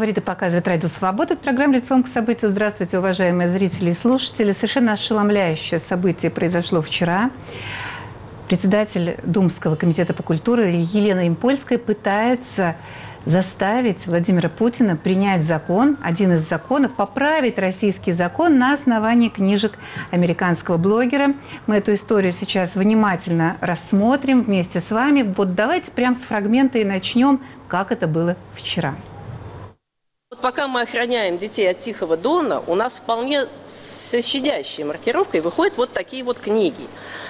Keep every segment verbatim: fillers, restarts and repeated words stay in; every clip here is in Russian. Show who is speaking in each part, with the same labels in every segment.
Speaker 1: говорит и показывает Радио Свобода. Это программа «Лицом к событию». Здравствуйте, уважаемые зрители и слушатели. Совершенно ошеломляющее событие произошло вчера. Председатель Думского комитета по культуре Елена Импольская пытается заставить Владимира Путина принять закон, один из законов, поправить российский закон на основании книжек американского блогера. Мы эту историю сейчас внимательно рассмотрим вместе с вами. Вот давайте прямо с фрагмента и начнем, как это было вчера.
Speaker 2: Вот пока мы охраняем детей от Тихого Дона, у нас вполне со щадящей маркировкой выходят вот такие вот книги.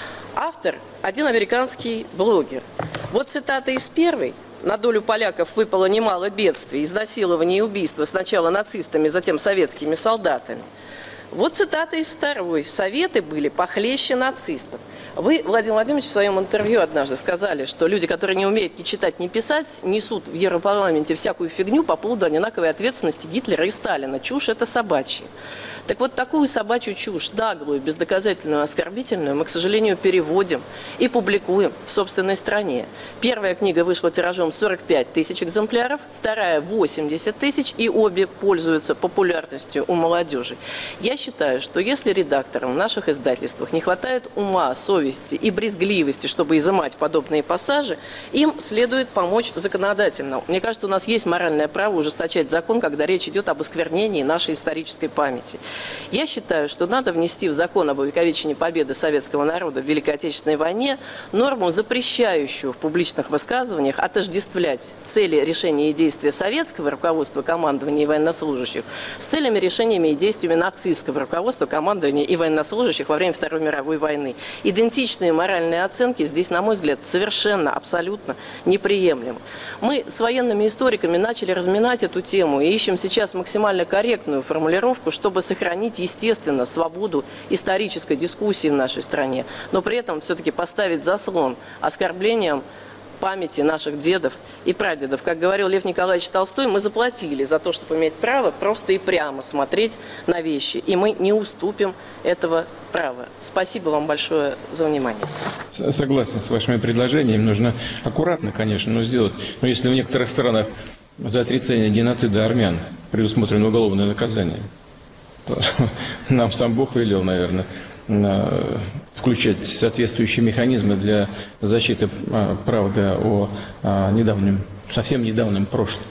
Speaker 2: Автор – один американский блогер. Вот цитата из первой. На долю поляков выпало немало бедствий, изнасилований и убийства сначала нацистами, затем советскими солдатами. Вот цитата из второй. Советы были похлеще нацистов. Вы, Владимир Владимирович, в своем интервью однажды сказали, что люди, которые не умеют ни читать, ни писать, несут в Европарламенте всякую фигню по поводу одинаковой ответственности Гитлера и Сталина. Чушь – это собачья. Так вот, такую собачью чушь, наглую, бездоказательную, оскорбительную, мы, к сожалению, переводим и публикуем в собственной стране. Первая книга вышла тиражом сорок пять тысяч экземпляров, вторая – восемьдесят тысяч, и обе пользуются популярностью у молодежи. Я считаю, что если редакторам в наших издательствах не хватает ума, совести и брезгливости, чтобы изымать подобные пассажи, им следует помочь законодательно. Мне кажется, у нас есть моральное право ужесточать закон, когда речь идет об осквернении нашей исторической памяти. Я считаю, что надо внести в закон об увековечении победы советского народа в Великой Отечественной войне норму, запрещающую в публичных высказываниях отождествлять цели решения и действия советского руководства, командования и военнослужащих с целями, решениями и действиями нацистского руководства, командования и военнослужащих во время Второй мировой войны. Идентичные моральные оценки здесь, на мой взгляд, совершенно, абсолютно неприемлемы. Мы с военными историками начали разминать эту тему и ищем сейчас максимально корректную формулировку, чтобы сохранить Сохранить, естественно, свободу исторической дискуссии в нашей стране, но при этом все-таки поставить заслон оскорблениям памяти наших дедов и прадедов. Как говорил Лев Николаевич Толстой, мы заплатили за то, чтобы иметь право просто и прямо смотреть на вещи, и мы не уступим этого права. Спасибо вам большое за внимание.
Speaker 3: Согласен с вашими предложениями. Нужно аккуратно, конечно, но сделать. Но если в некоторых странах за отрицание геноцида армян предусмотрено уголовное наказание, нам сам Бог велел, наверное, включать соответствующие механизмы для защиты правды о недавнем, совсем недавнем прошлом.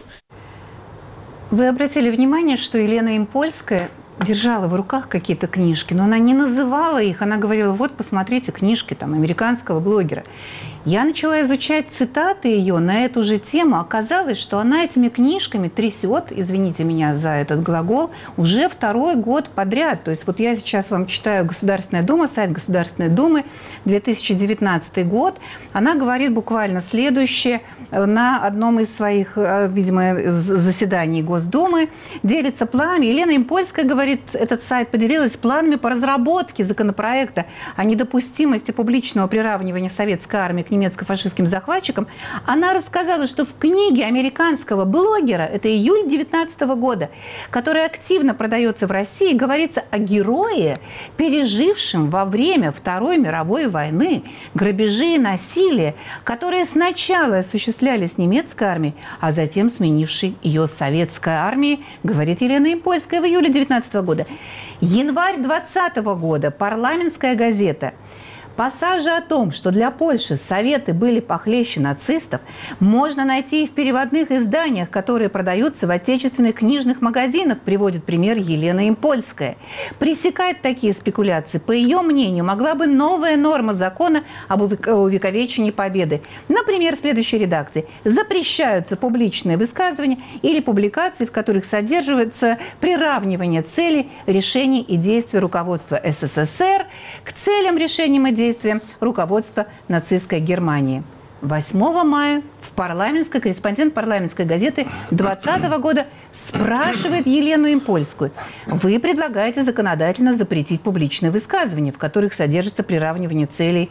Speaker 1: Вы обратили внимание, что Елена Импольская держала в руках какие-то книжки, но она не называла их, она говорила: вот, посмотрите книжки там американского блогера. Я начала изучать цитаты ее на эту же тему. Оказалось, что она этими книжками трясет, извините меня за этот глагол, уже второй год подряд. То есть вот я сейчас вам читаю Государственная Дума, сайт Государственной Думы, две тысячи девятнадцатый год. Она говорит буквально следующее на одном из своих, видимо, заседаний Госдумы. Делится планами. Елена Импольская, говорит, этот сайт поделилась планами по разработке законопроекта о недопустимости публичного приравнивания советской армии к немецко-фашистским захватчикам. Она рассказала, что в книге американского блогера, это июль две тысячи девятнадцатого года, которая активно продается в России, говорится о герое, пережившем во время Второй мировой войны грабежи и насилие, которые сначала осуществлялись немецкой армией, а затем сменившей ее советской армией, говорит Елена Импольская в июле две тысячи девятнадцатого года. Январь две тысячи двадцатого года. Парламентская газета. Пассажи о том, что для Польши советы были похлеще нацистов, можно найти и в переводных изданиях, которые продаются в отечественных книжных магазинах, приводит пример Елена Импольская. Пресекать такие спекуляции, по ее мнению, могла бы новая норма закона об увековечении победы. Например, в следующей редакции: запрещаются публичные высказывания или публикации, в которых содержится приравнивание целей, решений и действий руководства СССР к целям, решениям и действиям руководства нацистской Германии. восьмого мая в парламентской, корреспондент парламентской газеты двадцатого года спрашивает Елену Импольскую: вы предлагаете законодательно запретить публичные высказывания, в которых содержится приравнивание целей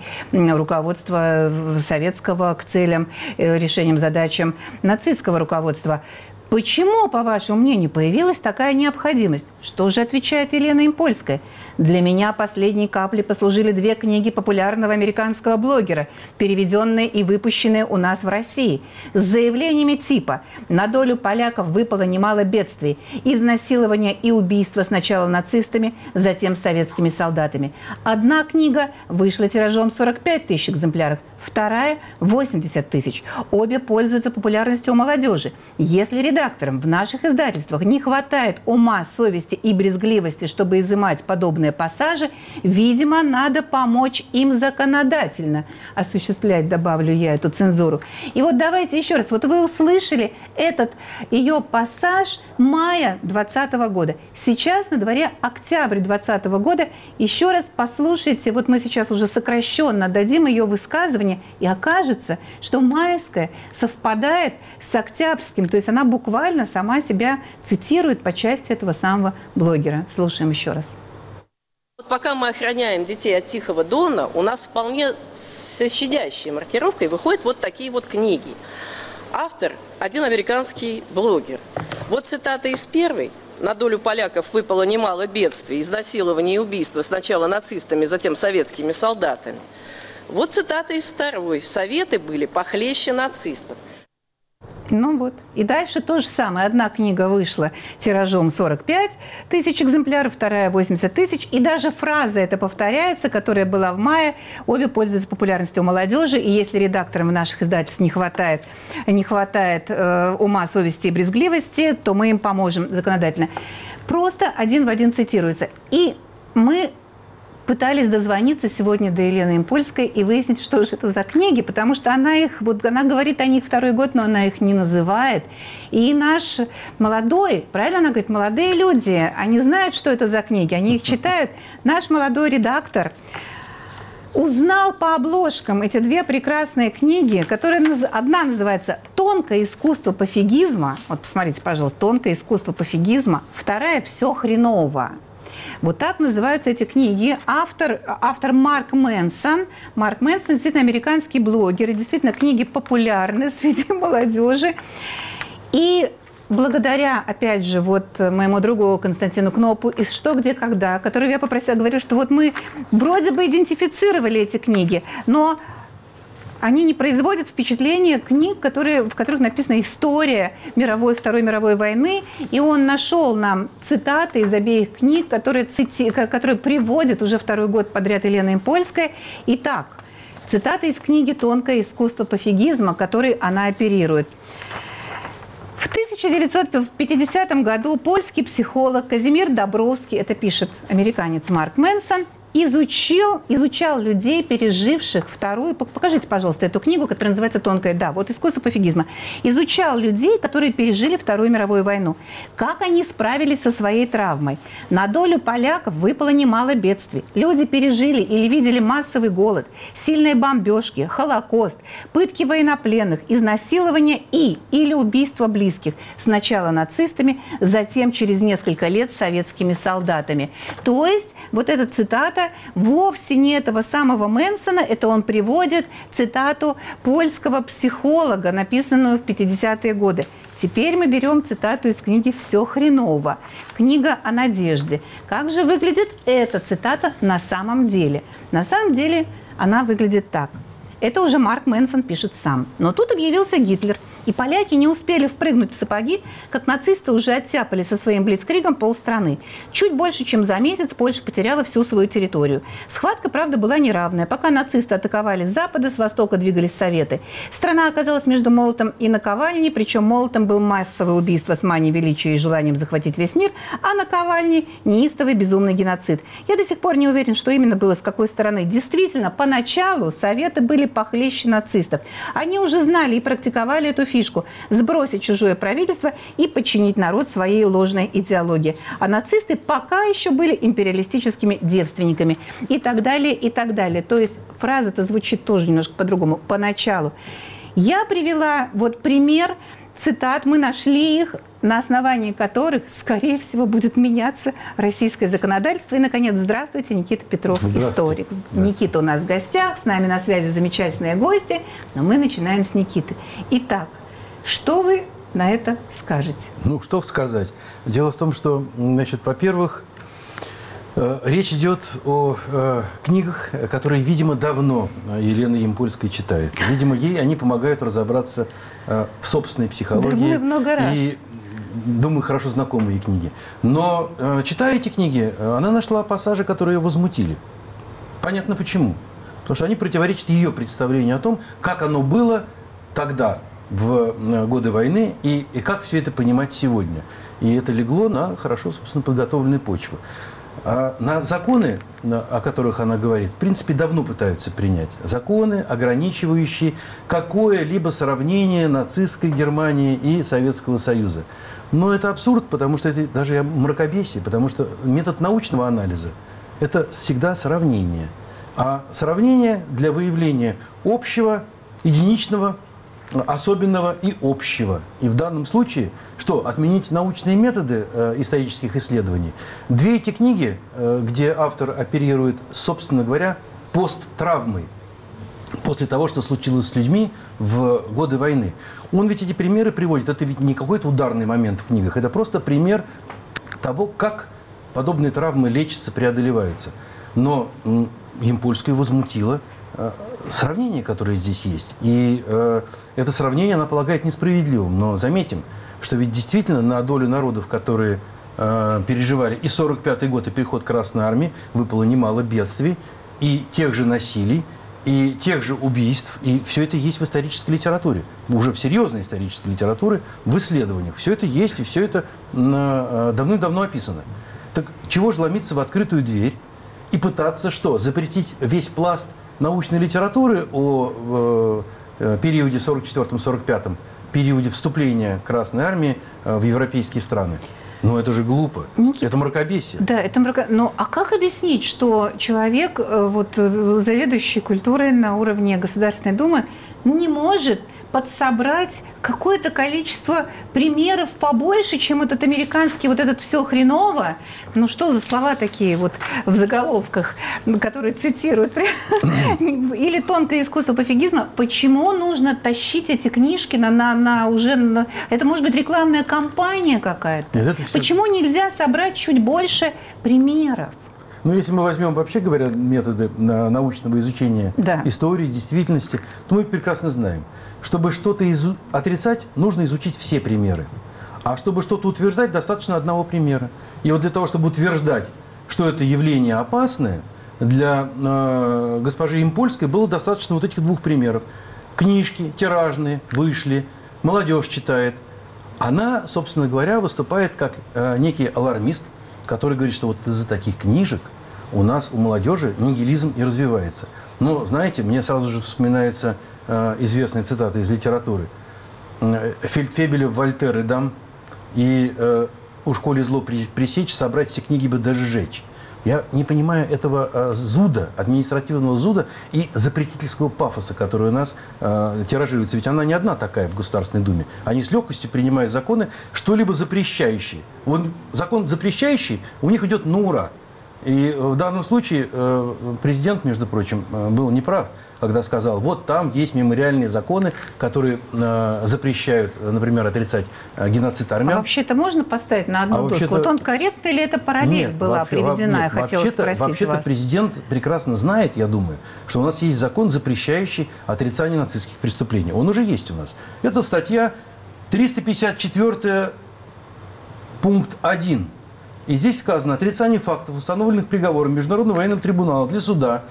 Speaker 1: руководства советского к целям, решениям, задачам нацистского руководства. Почему, по вашему мнению, появилась такая необходимость? Что же отвечает Елена Импольская? Для меня последней каплей послужили две книги популярного американского блогера, переведенные и выпущенные у нас в России, с заявлениями типа «На долю поляков выпало немало бедствий, изнасилования и убийства сначала нацистами, затем советскими солдатами». Одна книга вышла тиражом сорок пять тысяч экземпляров, вторая – восемьдесят тысяч. Обе пользуются популярностью у молодежи. Если редакторам в наших издательствах не хватает ума, совести и брезгливости, чтобы изымать подобные пассажи, видимо, надо помочь им законодательно осуществлять, добавлю я, эту цензуру. И вот давайте еще раз. Вот вы услышали этот ее пассаж мая двадцатого года. Сейчас на дворе октябрь двадцатого года. Еще раз послушайте. Вот мы сейчас уже сокращенно дадим ее высказывание. И окажется, что майская совпадает с октябрьским. То есть она буквально сама себя цитирует по части этого самого блогера. Слушаем еще раз.
Speaker 2: Вот пока мы охраняем детей от Тихого Дона, у нас вполне со щадящей маркировкой выходят вот такие вот книги. Автор – один американский блогер. Вот цитата из первой. «На долю поляков выпало немало бедствий, изнасилований и убийства сначала нацистами, затем советскими солдатами». Вот цитата из второй. «Советы были похлеще нацистов».
Speaker 1: Ну вот. И дальше то же самое. Одна книга вышла тиражом сорок пять тысяч экземпляров, вторая восемьдесят тысяч. И даже фраза эта повторяется, которая была в мае. Обе пользуются популярностью у молодежи. И если редакторам в наших издательств не хватает, не хватает э, ума, совести и брезгливости, то мы им поможем законодательно. Просто один в один цитируется. И мы пытались дозвониться сегодня до Елены Импольской и выяснить, что же это за книги, потому что она их, вот она говорит о них второй год, но она их не называет. И наш молодой, правильно она говорит, молодые люди, они знают, что это за книги, они их читают. Наш молодой редактор узнал по обложкам эти две прекрасные книги, которые одна называется «Тонкое искусство пофигизма». Вот посмотрите, пожалуйста, «Тонкое искусство пофигизма», вторая «Все хреново». Вот так называются эти книги. Автор, автор Марк Мэнсон. Марк Мэнсон действительно американский блогер. И действительно книги популярны среди молодежи. И благодаря, опять же, вот моему другу Константину Кнопу из «Что, где, когда», которого я попросила, говорю, что вот мы вроде бы идентифицировали эти книги, но они не производят впечатление книг, которые, в которых написана история мировой, Второй мировой войны. И он нашел нам цитаты из обеих книг, которые, цити... которые приводит уже второй год подряд Елена Импольская. Итак, цитата из книги «Тонкое искусство пофигизма», которой она оперирует. В тысяча девятьсот пятидесятом году польский психолог Казимир Добровский, это пишет американец Марк Мэнсон, Изучил, изучал людей, переживших вторую... Покажите, пожалуйста, эту книгу, которая называется «Тонкая». Да, вот «Искусство пофигизма». Изучал людей, которые пережили Вторую мировую войну. Как они справились со своей травмой. На долю поляков выпало немало бедствий. Люди пережили или видели массовый голод, сильные бомбежки, Холокост, пытки военнопленных, изнасилования и или убийства близких. Сначала нацистами, затем через несколько лет советскими солдатами. То есть вот эта цитата вовсе не этого самого Мэнсона, это он приводит цитату польского психолога, написанную в пятидесятые годы. Теперь мы берем цитату из книги «Все хреново». Книга о надежде. Как же выглядит эта цитата на самом деле? На самом деле она выглядит так. Это уже Марк Мэнсон пишет сам. Но тут объявился Гитлер. И поляки не успели впрыгнуть в сапоги, как нацисты уже оттяпали со своим блицкригом полстраны. Чуть больше, чем за месяц, Польша потеряла всю свою территорию. Схватка, правда, была неравная. Пока нацисты атаковали с запада, с востока двигались советы. Страна оказалась между молотом и наковальней, причем молотом был массовое убийство с манией величия и желанием захватить весь мир, а наковальней – неистовый безумный геноцид. Я до сих пор не уверен, что именно было с какой стороны. Действительно, поначалу советы были похлеще нацистов. Они уже знали и практиковали эту фишку – сбросить чужое правительство и подчинить народ своей ложной идеологии. А нацисты пока еще были империалистическими девственниками. И так далее, и так далее. То есть фраза-то звучит тоже немножко по-другому. Поначалу. Я привела вот пример цитат, мы нашли их, на основании которых, скорее всего, будет меняться российское законодательство. И, наконец, здравствуйте, Никита Петров, здравствуйте. Историк. Здравствуйте. Никита у нас в гостях, с нами на связи замечательные гости, но мы начинаем с Никиты. Итак, что вы на это скажете?
Speaker 4: Ну, что сказать? Дело в том, что, значит, во-первых, э, речь идет о э, книгах, которые, видимо, давно Елена Ямпольская читает. Видимо, ей они помогают разобраться э, в собственной психологии.
Speaker 1: Да, много раз.
Speaker 4: И, думаю, хорошо знакомые книги. Но, э, читая эти книги, она нашла пассажи, которые ее возмутили. Понятно почему. Потому что они противоречат ее представлению о том, как оно было тогда, в годы войны, и, и как все это понимать сегодня. И это легло на хорошо, собственно, подготовленные почвы. А на законы, о которых она говорит, в принципе, давно пытаются принять. Законы, ограничивающие какое-либо сравнение нацистской Германии и Советского Союза. Но это абсурд, потому что это даже мракобесие, потому что метод научного анализа – это всегда сравнение. А сравнение для выявления общего, единичного, особенного и общего. И в данном случае, что, отменить научные методы э, исторических исследований? Две эти книги, э, где автор оперирует, собственно говоря, посттравмой, после того, что случилось с людьми в годы войны. Он ведь эти примеры приводит, это ведь не какой-то ударный момент в книгах, это просто пример того, как подобные травмы лечатся, преодолеваются. Но м, Ямпольская возмутила э, сравнение, которое здесь есть. И э, это сравнение она полагает несправедливым. Но заметим, что ведь действительно на долю народов, которые э, переживали и сорок пятый год, и переход к Красной Армии, выпало немало бедствий, и тех же насилий, и тех же убийств. И все это есть в исторической литературе. Уже в серьезной исторической литературе, в исследованиях. Все это есть, и все это э, давным-давно описано. Так чего же ломиться в открытую дверь и пытаться что? Запретить весь пласт научной литературы о э, периоде сорок четвёртом — сорок пятом, периоде вступления Красной Армии э, в европейские страны. Ну, это же глупо. Никита, это мракобесие.
Speaker 1: Да, это мракобесие. Ну, а как объяснить, что человек, вот, заведующий культурой на уровне Государственной Думы, не может подсобрать какое-то количество примеров побольше, чем этот американский, вот этот «все хреново». Ну, что за слова такие вот в заголовках, которые цитируют? Или «Тонкое искусство пофигизма». Почему нужно тащить эти книжки на, на, на уже... На... Это может быть рекламная кампания какая-то. Все... Почему нельзя собрать чуть больше примеров?
Speaker 4: Ну, если мы возьмем, вообще говоря, методы научного изучения да. истории, действительности, то мы прекрасно знаем, чтобы что-то изу... отрицать, нужно изучить все примеры. А чтобы что-то утверждать, достаточно одного примера. И вот для того, чтобы утверждать, что это явление опасное, для э, госпожи Ямпольской было достаточно вот этих двух примеров. Книжки тиражные вышли, молодежь читает. Она, собственно говоря, выступает как э, некий алармист, который говорит, что вот из-за таких книжек у нас, у молодежи, нигилизм и развивается. Но, знаете, мне сразу же вспоминается э, известная цитата из литературы. Фельдфебелев, Вольтер и Дам, и э, уж коли зло пресечь, собрать все книги бы даже сжечь. Я не понимаю этого э, зуда, административного зуда и запретительского пафоса, который у нас э, тиражируется. Ведь она не одна такая в Государственной Думе. Они с легкостью принимают законы, что-либо запрещающие. Вот закон запрещающий у них идет на ура. И в данном случае э, президент, между прочим, э, был неправ, когда сказал, вот там есть мемориальные законы, которые э, запрещают, например, отрицать э, геноцид армян.
Speaker 1: А вообще-то можно поставить на одну а доску? Вот он корректно или это параллель нет, была вообще, приведена? Нет, я хотела
Speaker 4: вообще-то,
Speaker 1: спросить
Speaker 4: вообще-то
Speaker 1: вас.
Speaker 4: Президент прекрасно знает, я думаю, что у нас есть закон, запрещающий отрицание нацистских преступлений. Он уже есть у нас. Это статья триста пятьдесят четыре, пункт один. И здесь сказано: отрицание фактов, установленных приговором Международного военного трибунала для суда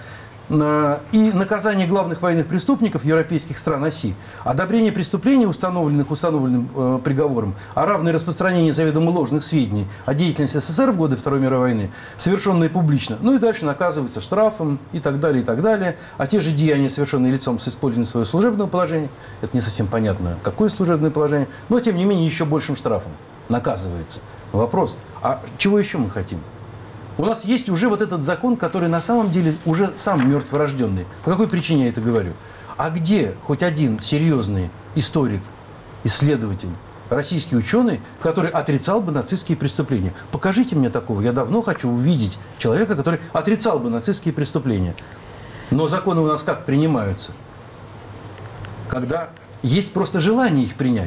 Speaker 4: и наказание главных военных преступников европейских стран оси, одобрение преступлений, установленных установленным э, приговором, а равное распространение заведомо ложных сведений о деятельности СССР в годы Второй мировой войны, совершенные публично, ну и дальше наказываются штрафом и так далее, и так далее. А те же деяния, совершенные лицом с использованием своего служебного положения, это не совсем понятно, какое служебное положение, но тем не менее еще большим штрафом наказывается. Вопрос, а чего еще мы хотим? У нас есть уже вот этот закон, который на самом деле уже сам мертворожденный. По какой причине я это говорю? А где хоть один серьезный историк, исследователь, российский ученый, который отрицал бы нацистские преступления? Покажите мне такого. Я давно хочу увидеть человека, который отрицал бы нацистские преступления. Но законы у нас как принимаются? Когда есть просто желание их принять.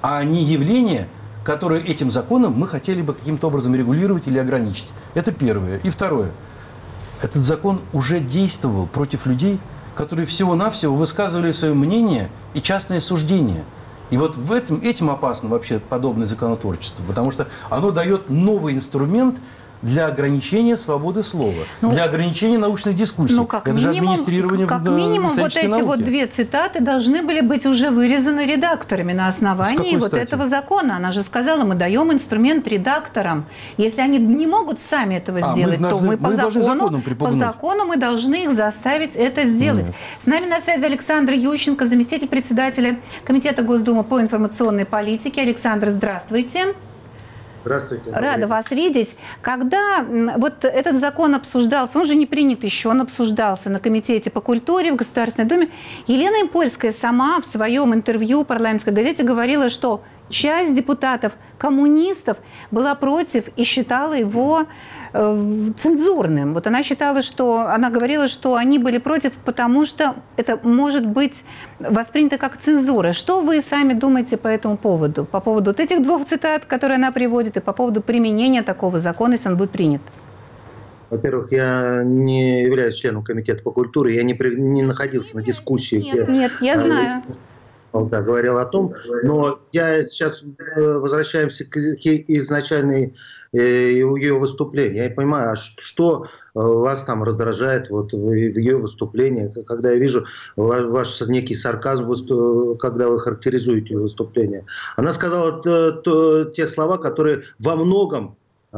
Speaker 4: а не явление, которое этим законом мы хотели бы каким-то образом регулировать или ограничить. Это первое. И второе. Этот закон уже действовал против людей, которые всего-навсего высказывали свое мнение и частное суждение. И вот в этом, этим опасно вообще подобное законотворчество, потому что оно дает новый инструмент для ограничения свободы слова, ну, для ограничения научных дискуссий.
Speaker 1: Ну, как
Speaker 4: это
Speaker 1: минимум,
Speaker 4: же администрирование
Speaker 1: как
Speaker 4: в,
Speaker 1: минимум,
Speaker 4: в
Speaker 1: вот эти
Speaker 4: науке.
Speaker 1: вот две цитаты должны были быть уже вырезаны редакторами на основании вот стати? этого закона. Она же сказала, мы даем инструмент редакторам. Если они не могут сами этого а, сделать, мы то должны, мы, по, мы закону, по закону мы должны их заставить это сделать. Нет. С нами на связи Александр Ющенко, заместитель председателя Комитета Госдумы по информационной политике. Александр, здравствуйте.
Speaker 5: Здравствуйте.
Speaker 1: Рада вас видеть. Когда вот этот закон обсуждался, он же не принят еще, он обсуждался на Комитете по культуре в Государственной Думе, Елена Импольская сама в своем интервью в парламентской газете говорила, что часть депутатов, коммунистов, была против и считала его э, цензурным. Вот она считала, что, она говорила, что они были против, потому что это может быть воспринято как цензура. Что вы сами думаете по этому поводу? По поводу вот этих двух цитат, которые она приводит, и по поводу применения такого закона, если он будет принят?
Speaker 5: Во-первых, я не являюсь членом Комитета по культуре, я не, при, не находился на дискуссии.
Speaker 1: Нет, где, нет, я знаю.
Speaker 5: Да, говорил о том, но я сейчас возвращаемся к, к изначальной э, ее выступлению. Я не понимаю, а что вас там раздражает вот, в ее выступлении, когда я вижу ваш, ваш некий сарказм, когда вы характеризуете ее выступление. Она сказала то, то, те слова, которые во многом,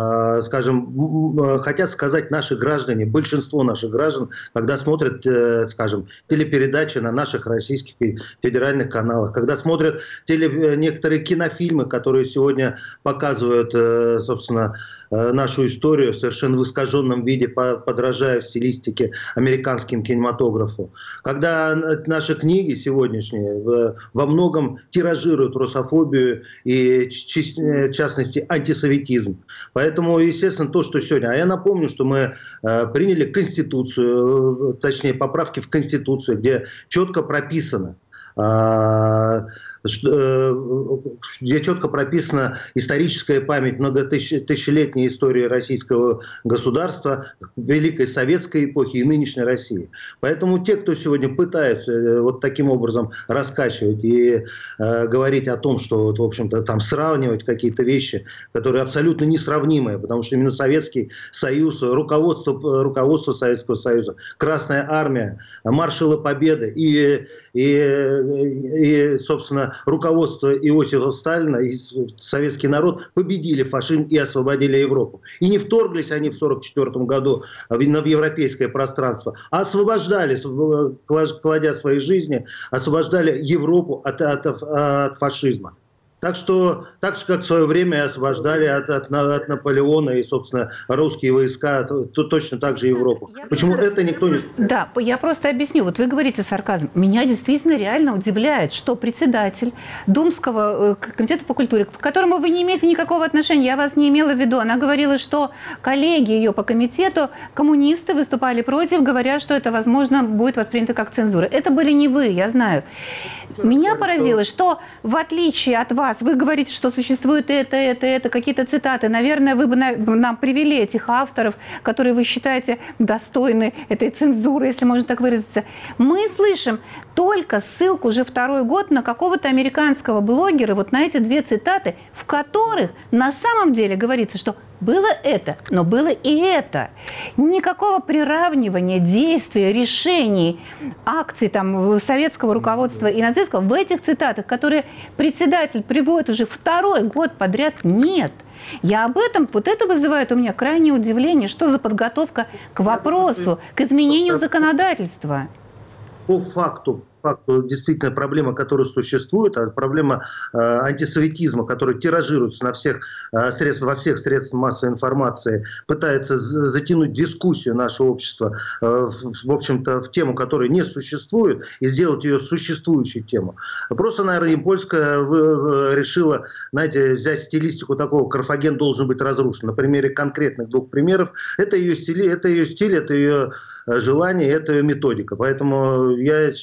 Speaker 5: скажем, хотят сказать наши граждане, большинство наших граждан, когда смотрят, скажем, телепередачи на наших российских федеральных каналах, когда смотрят теле, некоторые кинофильмы, которые сегодня показывают, собственно, нашу историю в совершенно в искаженном виде, подражая в стилистике американским кинематографу. Когда наши книги сегодняшние во многом тиражируют русофобию и, в частности, антисоветизм. Поэтому, естественно, то, что сегодня... А я напомню, что мы э, приняли Конституцию, точнее, поправки в Конституцию, где четко прописано, э, где четко прописана историческая память многотысячелетней истории российского государства, Великой Советской эпохи и нынешней России. Поэтому те, кто сегодня пытаются вот таким образом раскачивать и э, говорить о том, что, вот, в общем-то, там сравнивать какие-то вещи, которые абсолютно несравнимые, потому что именно Советский Союз, руководство, руководство Советского Союза, Красная Армия, маршалы Победы и, и, и собственно, руководство Иосифа Сталина и советский народ победили фашизм и освободили Европу. И не вторглись они в сорок четвёртом году в европейское пространство, а освобождали, кладя свои жизни, освобождали Европу от, от, от фашизма. Так что, так же, как в свое время освобождали от, от, от Наполеона и, собственно, русские войска, то, то точно так же Европу. Я Почему просто... это никто не знает?
Speaker 1: Да, я просто объясню. Вот вы говорите сарказм. Меня действительно реально удивляет, что председатель Думского комитета по культуре, к которому вы не имеете никакого отношения, я вас не имела в виду, она говорила, что коллеги ее по комитету, коммунисты, выступали против, говоря, что это, возможно, будет воспринято как цензура. Это были не вы, я знаю. Меня поразило, что в отличие от вас, вы говорите, что существует это, это, это, какие-то цитаты. Наверное, вы бы нам привели этих авторов, которые вы считаете достойны этой цензуры, если можно так выразиться. Мы слышим только ссылку уже второй год на какого-то американского блогера, вот на эти две цитаты, в которых на самом деле говорится, что было это, но было и это. Никакого приравнивания действий, решений, акций там, советского руководства и нацистского в этих цитатах, которые председатель приводит уже второй год подряд, нет. Я об этом, вот это вызывает у меня крайнее удивление, что за подготовка к вопросу, к изменению законодательства.
Speaker 5: По факту, факту действительно проблема, которая существует, а проблема э, антисоветизма, который тиражируется на всех, э, средств, во всех средствах массовой информации, пытается затянуть дискуссию нашего общества, э, в, в общем-то, в тему, которая не существует, и сделать ее существующей тему. Просто, наверное, Импольская решила, знаете, взять стилистику такого: Карфаген должен быть разрушен. На примере конкретных двух примеров. Это ее стиль, это ее стиль, это ее желание, это ее методика. Поэтому я считаю,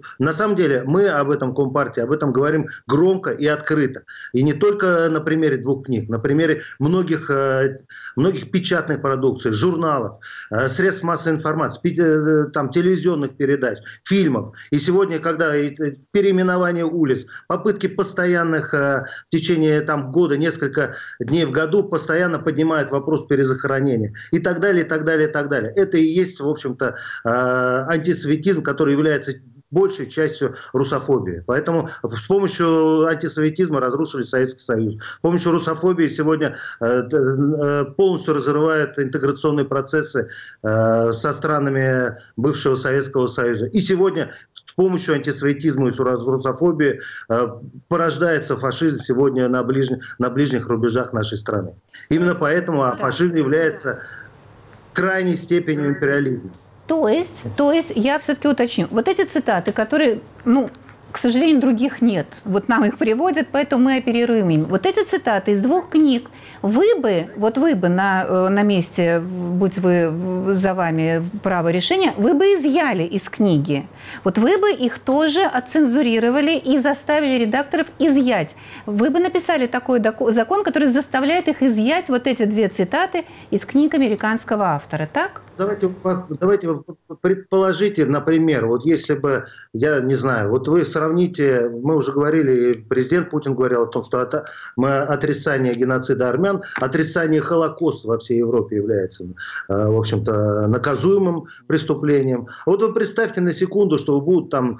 Speaker 5: на самом деле мы об этом Компартии, об этом говорим громко и открыто. И не только на примере двух книг, на примере многих, многих печатных продукций, журналов, средств массовой информации, там, телевизионных передач, фильмов. И сегодня, когда переименование улиц, попытки постоянных в течение там, года, несколько дней в году постоянно поднимают вопрос перезахоронения. И так далее, и так далее, и так далее. Это и есть, в общем-то, антисоветизм, который является большей частью русофобии. Поэтому с помощью антисоветизма разрушили Советский Союз. С помощью русофобии сегодня полностью разрывают интеграционные процессы со странами бывшего Советского Союза. И сегодня с помощью антисоветизма и русофобии порождается фашизм сегодня на ближних, на ближних рубежах нашей страны. Именно поэтому фашизм является крайней степенью империализма.
Speaker 1: То есть, то есть я все-таки уточню. Вот эти цитаты, которые, ну, к сожалению, других нет. Вот нам их приводят, поэтому мы оперируем ими. Вот эти цитаты из двух книг. Вы бы, вот вы бы на, на месте, будь вы за вами право решения, вы бы изъяли из книги. Вот вы бы их тоже отцензурировали и заставили редакторов изъять. Вы бы написали такой закон, который заставляет их изъять вот эти две цитаты из книг американского автора, так?
Speaker 5: Давайте, давайте предположите, например, вот если бы, я не знаю, вот вы сравните, мы уже говорили, президент Путин говорил о том, что от, мы, отрицание геноцида армян, отрицание Холокоста во всей Европе является, в общем-то, наказуемым преступлением. Вот вы представьте на секунду, что будут там,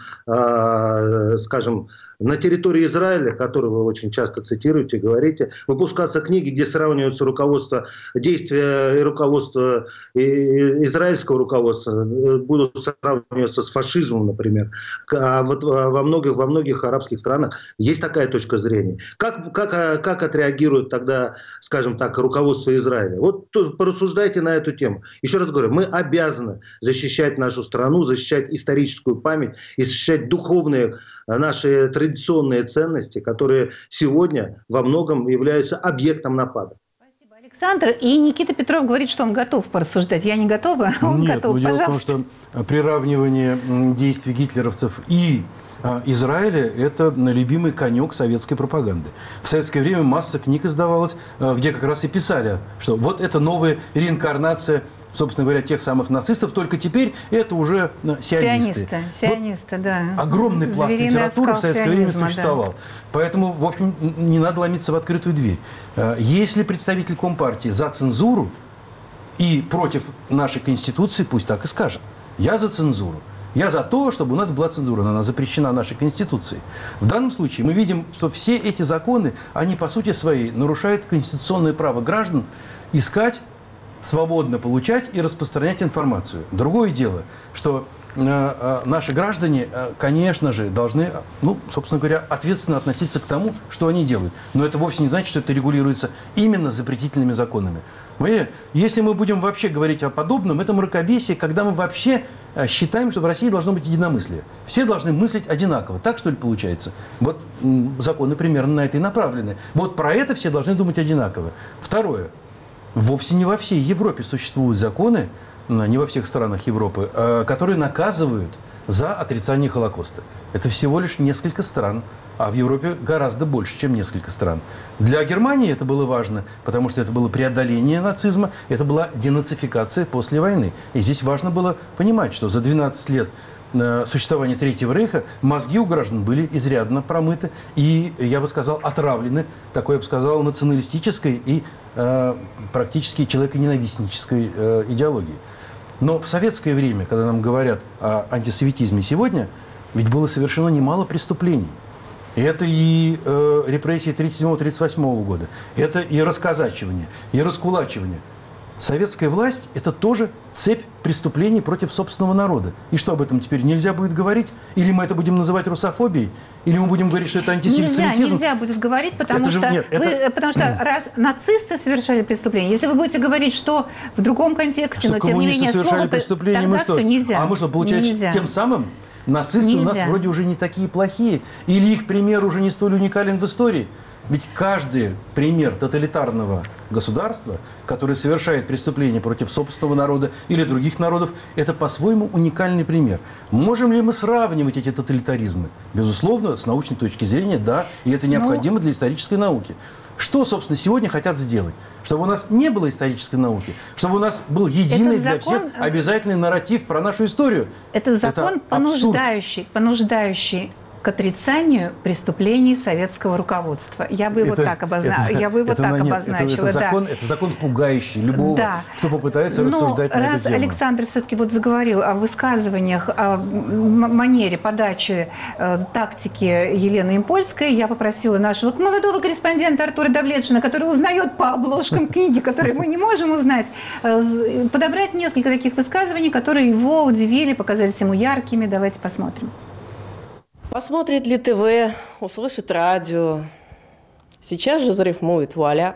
Speaker 5: скажем, на территории Израиля, который вы очень часто цитируете, говорите, выпускаться книги, где сравниваются руководство, действия и руководство и израильского руководства, будут сравниваться с фашизмом, например. А вот во многих, во многих арабских странах есть такая точка зрения. Как, как, как отреагирует тогда, скажем так, руководство Израиля? Вот порассуждайте на эту тему. Еще раз говорю, мы обязаны защищать нашу страну, защищать историческую память и защищать духовные наши традиционные ценности, которые сегодня во многом являются объектом напада.
Speaker 1: Спасибо, Александр. И Никита Петров говорит, что он готов порассуждать. Я не готова, он
Speaker 4: Нет,
Speaker 1: готов.
Speaker 4: Но дело
Speaker 1: Пожалуйста.
Speaker 4: в том, что приравнивание действий гитлеровцев и Израиля – это любимый конек советской пропаганды. В советское время масса книг издавалась, где как раз и писали, что вот это новая реинкарнация, собственно говоря, тех самых нацистов, только теперь это уже сионисты.
Speaker 1: Сионисты, сионисты, вот да.
Speaker 4: Огромный пласт
Speaker 1: Звериный
Speaker 4: литературы в советское время
Speaker 1: сионизма,
Speaker 4: существовал. Да. Поэтому, в общем, не надо ломиться в открытую дверь. Если представитель Компартии за цензуру и против нашей Конституции, пусть так и скажет. Я за цензуру. Я за то, чтобы у нас была цензура, она запрещена нашей Конституцией. В данном случае мы видим, что все эти законы, они по сути своей нарушают конституционное право граждан искать, свободно получать и распространять информацию. Другое дело, что э, э, наши граждане, э, конечно же, должны, ну, собственно говоря, ответственно относиться к тому, что они делают. Но это вовсе не значит, что это регулируется именно запретительными законами. Мы, если мы будем вообще говорить о подобном, это мракобесие, когда мы вообще э, считаем, что в России должно быть единомыслие. Все должны мыслить одинаково. Так, что ли, получается? Вот м, законы примерно на это и направлены. Вот про это все должны думать одинаково. Второе. Вовсе не во всей Европе существуют законы, не во всех странах Европы, которые наказывают за отрицание Холокоста. Это всего лишь несколько стран, а в Европе гораздо больше, чем несколько стран. Для Германии это было важно, потому что это было преодоление нацизма, это была денацификация после войны. И здесь важно было понимать, что за двенадцать лет существования Третьего Рейха мозги у граждан были изрядно промыты и, я бы сказал, отравлены такой, я бы сказал, националистической и э, практически человеконенавистнической э, идеологией. Но в советское время, когда нам говорят о антисоветизме сегодня, ведь было совершено немало преступлений. И это и э, репрессии тридцать седьмого — тридцать восьмого года, это и расказачивание, и раскулачивание. Советская власть – это тоже цепь преступлений против собственного народа. И что об этом теперь нельзя будет говорить? Или мы это будем называть русофобией? Или мы будем говорить, что это антисемитизм?
Speaker 1: Нельзя, нельзя будет говорить, потому это что, же, нет, вы, это... потому что раз нацисты совершали преступления, если вы будете говорить, что в другом контексте,
Speaker 4: что
Speaker 1: но тем не менее
Speaker 4: совершали
Speaker 1: слово,
Speaker 4: преступления, мы что?
Speaker 1: Нельзя.
Speaker 4: А мы что, получается,
Speaker 1: нельзя.
Speaker 4: Тем самым нацисты нельзя. У нас вроде уже не такие плохие? Или их пример уже не столь уникален в истории? Ведь каждый пример тоталитарного государства, которое совершает преступления против собственного народа или других народов, это по-своему уникальный пример. Можем ли мы сравнивать эти тоталитаризмы? Безусловно, с научной точки зрения, да, и это необходимо для исторической науки. Что, собственно, сегодня хотят сделать? Чтобы у нас не было исторической науки, чтобы у нас был единый
Speaker 1: Этот
Speaker 4: для
Speaker 1: закон...
Speaker 4: всех обязательный нарратив про нашу историю.
Speaker 1: Это закон,
Speaker 4: это
Speaker 1: понуждающий, понуждающий к отрицанию преступлений советского руководства. Я бы его
Speaker 4: это,
Speaker 1: так, обозна...
Speaker 4: это,
Speaker 1: Я бы его
Speaker 4: это,
Speaker 1: так
Speaker 4: нет,
Speaker 1: обозначила.
Speaker 4: Это, это, закон,
Speaker 1: да.
Speaker 4: это закон пугающий любого,
Speaker 1: да.
Speaker 4: кто попытается
Speaker 1: Но
Speaker 4: рассуждать на
Speaker 1: раз
Speaker 4: эту тему.
Speaker 1: Александр все-таки вот заговорил о высказываниях, о манере подачи э, тактики Елены Импольской, я попросила нашего молодого корреспондента Артура Давлетшина, который узнает по обложкам книги, которые мы не можем узнать, э, подобрать несколько таких высказываний, которые его удивили, показались ему яркими. Давайте посмотрим.
Speaker 2: Посмотрит ли ТВ, услышит радио. Сейчас же зарифмует, вуаля.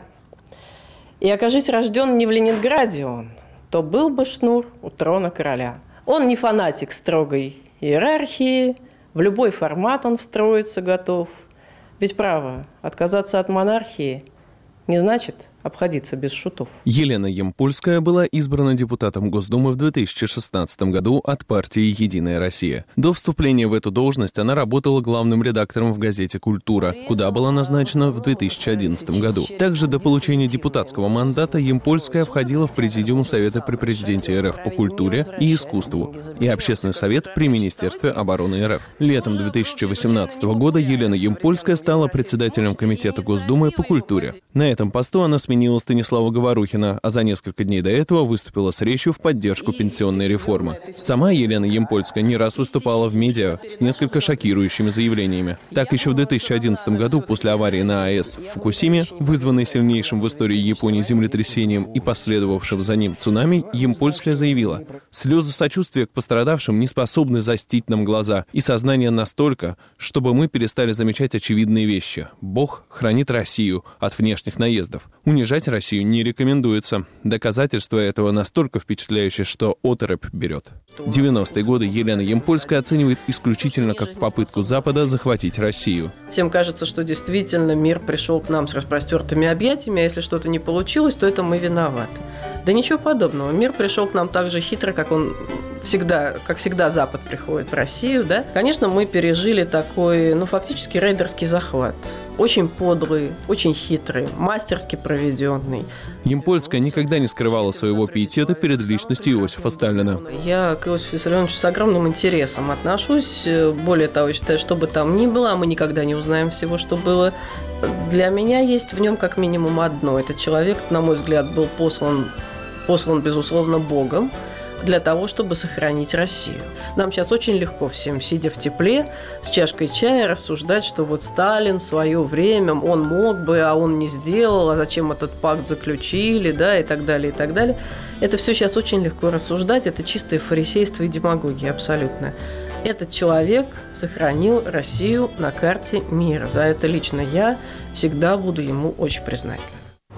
Speaker 2: И окажись рожден не в Ленинграде он, то был бы шнур у трона короля. Он не фанатик строгой иерархии, в любой формат он встроиться готов. Ведь право, отказаться от монархии не значит обходиться без шутов.
Speaker 6: Елена Ямпольская была избрана депутатом Госдумы в две тысячи шестнадцатом году от партии «Единая Россия». До вступления в эту должность она работала главным редактором в газете «Культура», куда была назначена в две тысячи одиннадцатом году. Также до получения депутатского мандата Ямпольская входила в президиум Совета при президенте РФ по культуре и искусству и Общественный совет при Министерстве обороны РФ. Летом две тысячи восемнадцатого года Елена Ямпольская стала председателем Комитета Госдумы по культуре. На этом посту она сменила Станислава Говорухина, а за несколько дней до этого выступила с речью в поддержку пенсионной реформы. Сама Елена Ямпольская не раз выступала в медиа с несколько шокирующими заявлениями. Так, еще в две тысячи одиннадцатом году, после аварии на АЭС в Фукусиме, вызванной сильнейшим в истории Японии землетрясением и последовавшим за ним цунами, Ямпольская заявила: «Слезы сочувствия к пострадавшим не способны застить нам глаза и сознание настолько, чтобы мы перестали замечать очевидные вещи. Бог хранит Россию от внешних наездов. Унижать Россию не рекомендуется. Доказательства этого настолько впечатляющие, что оторопь берет». девяностые годы Елена Ямпольская оценивает исключительно как попытку Запада захватить Россию.
Speaker 2: Всем кажется, что действительно мир пришел к нам с распростертыми объятиями, а если что-то не получилось, то это мы виноваты. Да ничего подобного. Мир пришел к нам так же хитро, как он всегда, как всегда Запад приходит в Россию, да. Конечно, мы пережили такой, ну, фактически рейдерский захват. Очень подлый, очень хитрый, мастерски проведенный.
Speaker 6: Ямпольская никогда не скрывала своего пиетета перед личностью Иосифа Сталина.
Speaker 2: Я к Иосифу Виссарионовичу с огромным интересом отношусь. Более того, считаю, что бы там ни было, мы никогда не узнаем всего, что было. Для меня есть в нем как минимум одно. Этот человек, на мой взгляд, был послан, послан безусловно, Богом для того, чтобы сохранить Россию. Нам сейчас очень легко всем, сидя в тепле, с чашкой чая, рассуждать, что вот Сталин в свое время, он мог бы, а он не сделал, а зачем этот пакт заключили, да, и так далее, и так далее. Это все сейчас очень легко рассуждать, это чистое фарисейство и демагогия абсолютно. Этот человек сохранил Россию на карте мира. За это лично я всегда буду ему очень признательна.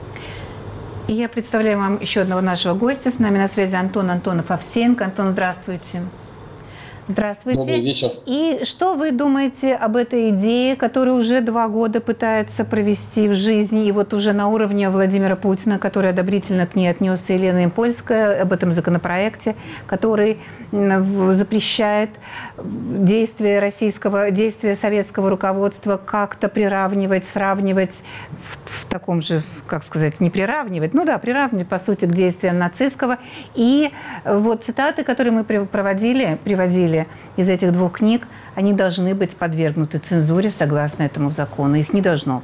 Speaker 1: И я представляю вам еще одного нашего гостя. С нами на связи Антон Антонов-Овсеенко. Антон, здравствуйте. Здравствуйте.
Speaker 7: Добрый вечер.
Speaker 1: И что вы думаете об этой идее, которую уже два года пытается провести в жизнь, и вот уже на уровне Владимира Путина, который одобрительно к ней отнесся, Елена Импольская, об этом законопроекте, который запрещает действия российского, действия советского руководства как-то приравнивать, сравнивать в, в таком же, как сказать, не приравнивать, ну да, приравнивать, по сути, к действиям нацистского. И вот цитаты, которые мы проводили, приводили из этих двух книг, они должны быть подвергнуты цензуре согласно этому закону. Их не должно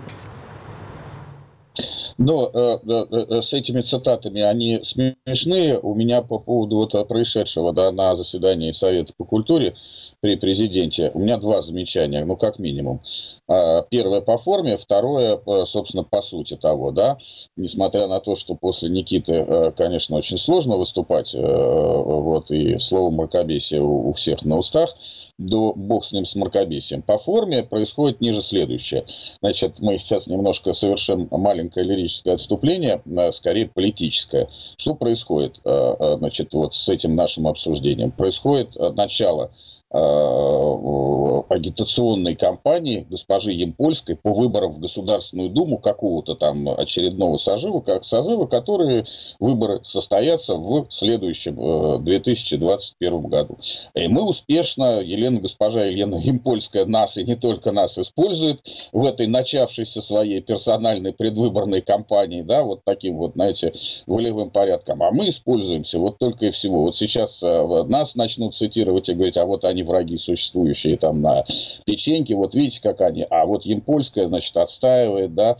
Speaker 1: быть.
Speaker 7: Но э, э, с этими цитатами они смешные. У меня по поводу вот происшедшего, да, на заседании Совета по культуре при президенте, у меня два замечания, ну, как минимум. Первое по форме, второе, собственно, по сути того, да. Несмотря на то, что после Никиты, конечно, очень сложно выступать, вот, и слово мракобесие у всех на устах, да бог с ним, с мракобесием. По форме происходит ниже следующее. Значит, мы сейчас немножко совершим маленькое лирическое отступление, скорее политическое. Что происходит, значит, вот с этим нашим обсуждением? Происходит начало агитационной кампании госпожи Ямпольской по выборам в Государственную Думу какого-то там очередного созыва, как созыва, которые выборы состоятся в следующем две тысячи двадцать первом году. И мы успешно, Елена, госпожа Елена Ямпольская нас и не только нас использует в этой начавшейся своей персональной предвыборной кампании, да, вот таким вот, знаете, волевым порядком. А мы используемся вот только и всего. Вот сейчас нас начнут цитировать и говорить, а вот они враги существующие там на печеньке, вот видите, как они. А вот Ямпольская, значит, отстаивает, да.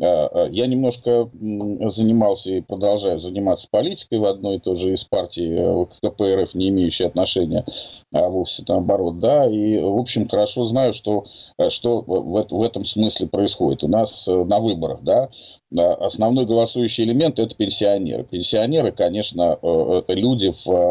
Speaker 7: Я немножко занимался и продолжаю заниматься политикой в одной и той же из партий КПРФ, не имеющей отношения, а вовсе наоборот, да, и, в общем, хорошо знаю, что, что в, в этом смысле происходит. У нас на выборах, да, основной голосующий элемент – это пенсионеры. Пенсионеры, конечно, люди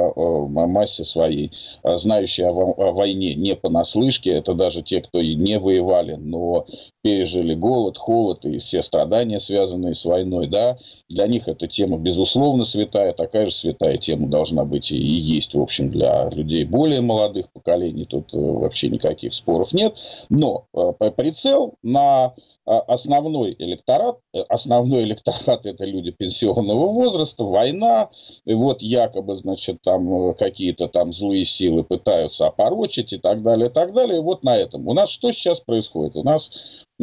Speaker 7: в массе своей, знающие о войне не понаслышке, это даже те, кто и не воевали, но пережили голод, холод и все страдания, связанные с войной, да, для них эта тема, безусловно, святая, такая же святая тема должна быть и есть, в общем, для людей более молодых поколений, тут вообще никаких споров нет, но прицел на основной электорат, основной электорат – это люди пенсионного возраста, война, и вот якобы, значит, там какие-то там злые силы пытаются опорочить и так далее, и так далее, и вот на этом. У нас что сейчас происходит? У нас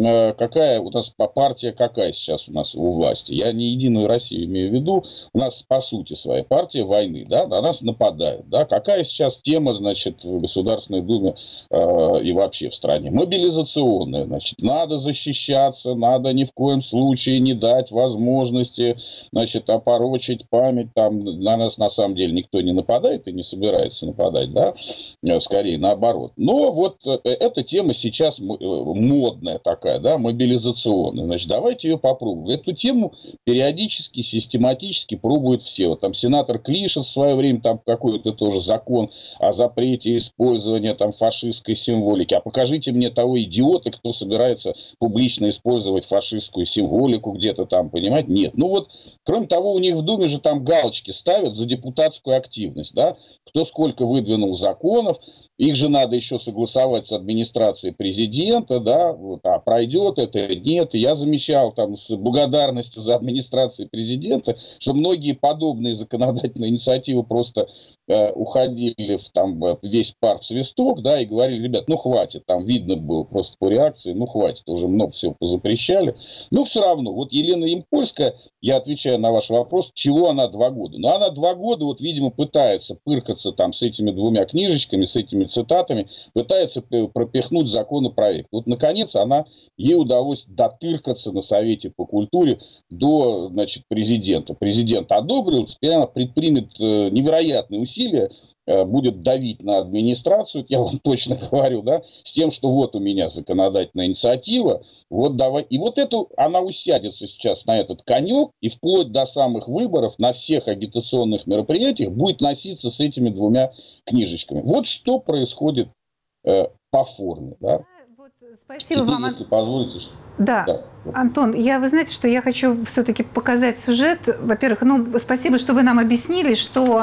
Speaker 7: какая у нас партия, какая сейчас у нас у власти? Я не Единую Россию имею в виду. У нас, по сути, своя партия войны, да, на нас нападают, да. Какая сейчас тема, значит, в Государственной Думе э, и вообще в стране? Мобилизационная, значит, надо защищаться, надо ни в коем случае не дать возможности, значит, опорочить память, там на нас на самом деле никто не нападает и не собирается нападать, да, скорее наоборот. Но вот эта тема сейчас модная такая, да, мобилизационная. Значит, давайте ее попробуем. Эту тему периодически, систематически пробуют все. Вот там сенатор Клишес в свое время там какой-то тоже закон о запрете использования там фашистской символики. А покажите мне того идиота, кто собирается публично использовать фашистскую символику где-то там, понимаете? Нет. Ну вот, кроме того, у них в Думе же там галочки ставят за депутатскую активность, да, кто сколько выдвинул законов, их же надо еще согласовать с администрацией президента, да, вот, а пройдет это, нет. Я замечал там с благодарностью за администрацией президента, что многие подобные законодательные инициативы просто э, уходили в там весь пар в свисток, да, и говорили, ребят, ну хватит, там видно было просто по реакции, ну хватит, уже много всего позапрещали. Но все равно, вот Елена Ямпольская, я отвечаю на ваш вопрос, чего она два года? Ну, она два года, вот, видимо, пытается пыркаться там с этими двумя книжечками, с этими цитатами, пытается пропихнуть законопроект. Вот, наконец, она, ей удалось дотыркаться на Совете по культуре до, значит, президента. Президент одобрил, теперь она предпримет невероятные усилия, будет давить на администрацию, я вам точно говорю, да, с тем, что вот у меня законодательная инициатива, вот давай. И вот эту, она усядется сейчас на этот конек, и вплоть до самых выборов на всех агитационных мероприятиях будет носиться с этими двумя книжечками. Вот что происходит э, по форме, да.
Speaker 1: Спасибо
Speaker 7: Теперь,
Speaker 1: вам.
Speaker 7: если позволите. Что...
Speaker 1: Да.
Speaker 7: да.
Speaker 1: Антон, я, вы знаете, что я хочу все-таки показать сюжет. Во-первых, ну, спасибо, что вы нам объяснили, что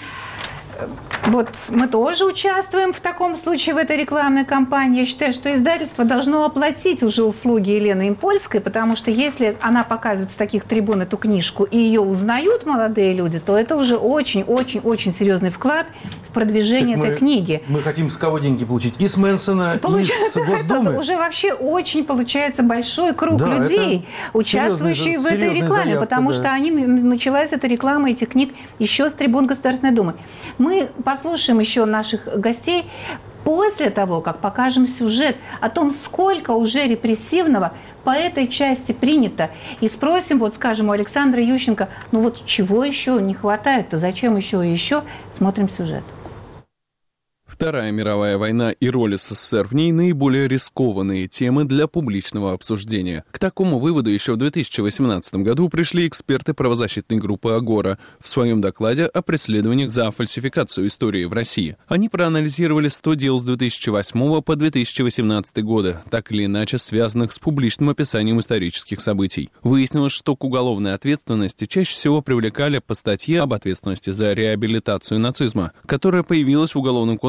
Speaker 1: вот мы тоже участвуем в таком случае в этой рекламной кампании. Я считаю, что издательство должно оплатить уже услуги Елены Ямпольской, потому что если она показывает с таких трибун эту книжку и ее узнают молодые люди, то это уже очень-очень-очень серьезный вклад в продвижение
Speaker 4: так
Speaker 1: этой
Speaker 4: мы,
Speaker 1: книги.
Speaker 4: Мы хотим с кого деньги получить? И с Мэнсона, и с Госдумы?
Speaker 1: Это уже вообще очень получается большой круг да, людей, участвующих в этой рекламе,
Speaker 4: заявка,
Speaker 1: потому
Speaker 4: да.
Speaker 1: что они, началась эта реклама этих книг еще с трибун Государственной Думы. Мы послушаем еще наших гостей после того, как покажем сюжет о том, сколько уже репрессивного по этой части принято. И спросим, вот скажем, у Александра Ющенко, ну вот чего еще не хватает-то, зачем еще и еще? Смотрим сюжет.
Speaker 6: Вторая мировая война и роль СССР в ней наиболее рискованные темы для публичного обсуждения. К такому выводу еще в две тысячи восемнадцатом году пришли эксперты правозащитной группы «Агора» в своем докладе о преследованиях за фальсификацию истории в России. Они проанализировали сто дел с две тысячи восьмого по две тысячи восемнадцатый годы, так или иначе связанных с публичным описанием исторических событий. Выяснилось, что к уголовной ответственности чаще всего привлекали по статье об ответственности за реабилитацию нацизма, которая появилась в Уголовном кодексе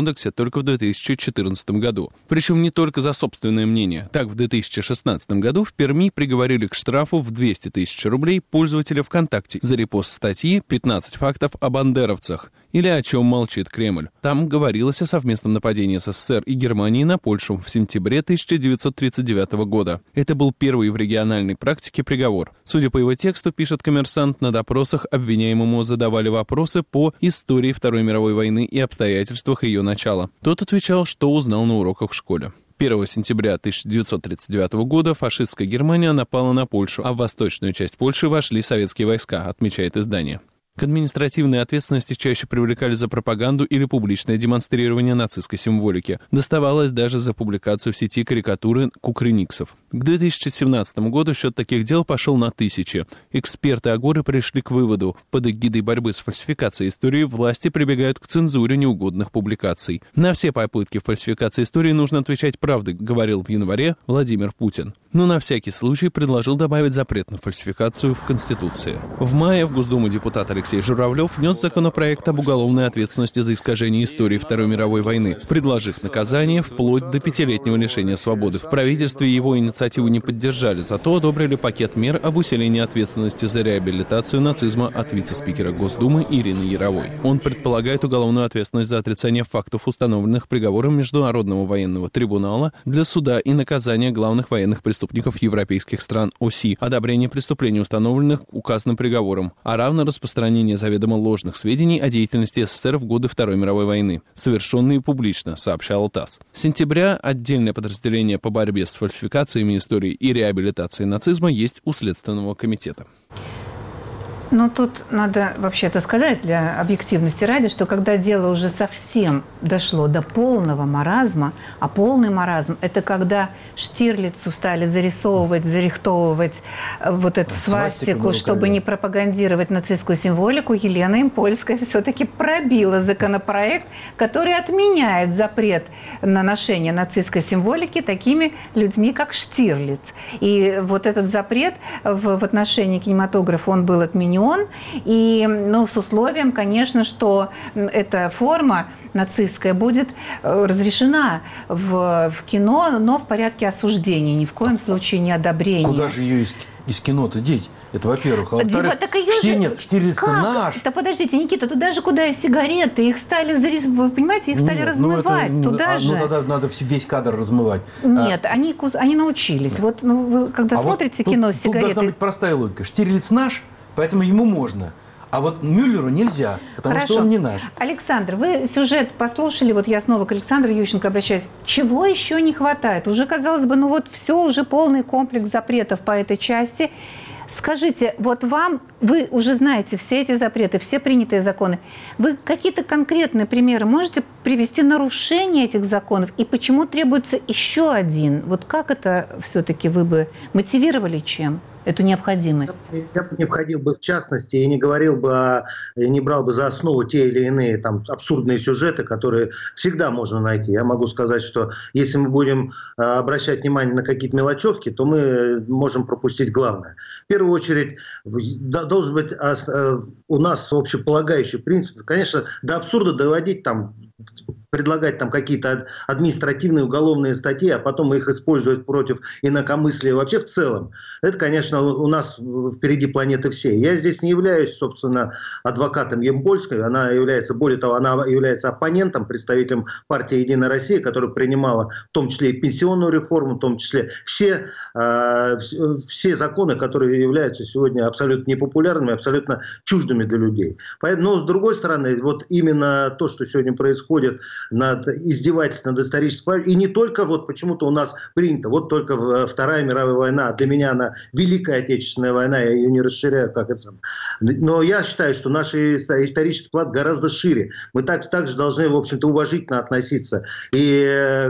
Speaker 6: кодексе только в две тысячи четырнадцатом году. Причем не только за собственное мнение. Так, в две тысячи шестнадцатом году в Перми приговорили к штрафу в двести тысяч рублей пользователя ВКонтакте за репост статьи «пятнадцать фактов о бандеровцах» или «О чем молчит Кремль». Там говорилось о совместном нападении СССР и Германии на Польшу в сентябре тысяча девятьсот тридцать девятого года. Это был первый в региональной практике приговор. Судя по его тексту, пишет «Коммерсант», на допросах обвиняемому задавали вопросы по истории Второй мировой войны и обстоятельствах ее начала. Тот отвечал, что узнал на уроках в школе. первого сентября тысяча девятьсот тридцать девятого года фашистская Германия напала на Польшу, а в восточную часть Польши вошли советские войска, отмечает издание. К административной ответственности чаще привлекали за пропаганду или публичное демонстрирование нацистской символики. Доставалось даже за публикацию в сети карикатуры кукрыниксов. К две тысячи семнадцатому году счет таких дел пошел на тысячи. Эксперты Агоры пришли к выводу: под эгидой борьбы с фальсификацией истории власти прибегают к цензуре неугодных публикаций. На все попытки фальсификации истории нужно отвечать правдой, говорил в январе Владимир Путин. Но на всякий случай предложил добавить запрет на фальсификацию в Конституции. В мае в Госдуму депутат Алексей Журавлев внес законопроект об уголовной ответственности за искажение истории Второй мировой войны, предложив наказание вплоть до пятилетнего лишения свободы. В правительстве его инициативу не поддержали, зато одобрили пакет мер об усилении ответственности за реабилитацию нацизма от вице-спикера Госдумы Ирины Яровой. Он предполагает уголовную ответственность за отрицание фактов, установленных приговором Международного военного трибунала для суда и наказания главных военных преступников европейских стран ОСИ, одобрение преступлений, установленных указанным приговором, а равно распространение заведомо ложных сведений о деятельности СССР в годы Второй мировой войны, совершенные публично, сообщал ТАСС. С сентября отдельное подразделение по борьбе с фальсификациями истории и реабилитацией нацизма есть у Следственного комитета.
Speaker 1: Но тут надо вообще-то сказать для объективности ради, что когда дело уже совсем дошло до полного маразма, а полный маразм – это когда Штирлицу стали зарисовывать, зарихтовывать вот эту свастику, чтобы не пропагандировать нацистскую символику, Елена Импольская все-таки пробила законопроект, который отменяет запрет на ношение нацистской символики такими людьми, как Штирлиц. И вот этот запрет в, в отношении кинематографа, он был отменен. И, ну, с условием, конечно, что эта форма нацистская будет разрешена в, в кино, но в порядке осуждения, ни в коем случае не одобрения.
Speaker 4: Куда же ее из, из кино-то деть? Это, во-первых. А во-вторых, Штир... нет, Штирлиц-то наш.
Speaker 1: Да подождите, Никита, туда же куда и сигареты, их стали, вы понимаете, их стали нет, размывать ну это, туда а, же.
Speaker 4: Ну тогда надо весь кадр размывать.
Speaker 1: Нет,
Speaker 4: а... они,
Speaker 1: они научились. Да. Вот ну, вы, когда а смотрите вот кино
Speaker 4: тут,
Speaker 1: с сигаретой...
Speaker 4: Тут должна быть простая логика. Штирлиц наш, поэтому ему можно. А вот Мюллеру нельзя, потому
Speaker 1: Хорошо.
Speaker 4: что он не наш.
Speaker 1: Александр, вы сюжет послушали, вот я снова к Александру Ющенко обращаюсь. Чего еще не хватает? Уже, казалось бы, ну вот все, уже полный комплекс запретов по этой части. Скажите, вот вам, вы уже знаете все эти запреты, все принятые законы. Вы какие-то конкретные примеры можете привести нарушения этих законов? И почему требуется еще один? Вот как это все-таки вы бы мотивировали чем? Эту необходимость?
Speaker 5: Я бы не входил бы в частности и не говорил бы, о, не брал бы за основу те или иные там абсурдные сюжеты, которые всегда можно найти. Я могу сказать, что если мы будем обращать внимание на какие-то мелочевки, то мы можем пропустить главное. В первую очередь должен быть у нас общеполагающий принцип. Конечно, до абсурда доводить там, предлагать там какие-то административные уголовные статьи, а потом их использовать против инакомыслия вообще в целом. Это, конечно, у нас впереди планеты всей. Я здесь не являюсь, собственно, адвокатом Импольской. Она является, более того, она является оппонентом, представителем партии «Единая Россия», которая принимала в том числе и пенсионную реформу, в том числе все, э, все законы, которые являются сегодня абсолютно непопулярными, абсолютно чуждыми для людей. Поэтому, но с другой стороны, вот именно то, что сегодня происходит над издевательством над исторической памятью, и не только вот почему-то у нас принято, вот только Вторая мировая война, для меня она Великая Отечественная война, я ее не расширяю, как это. Но я считаю, что наш исторический вклад гораздо шире. Мы так, также должны, в общем-то, уважительно относиться и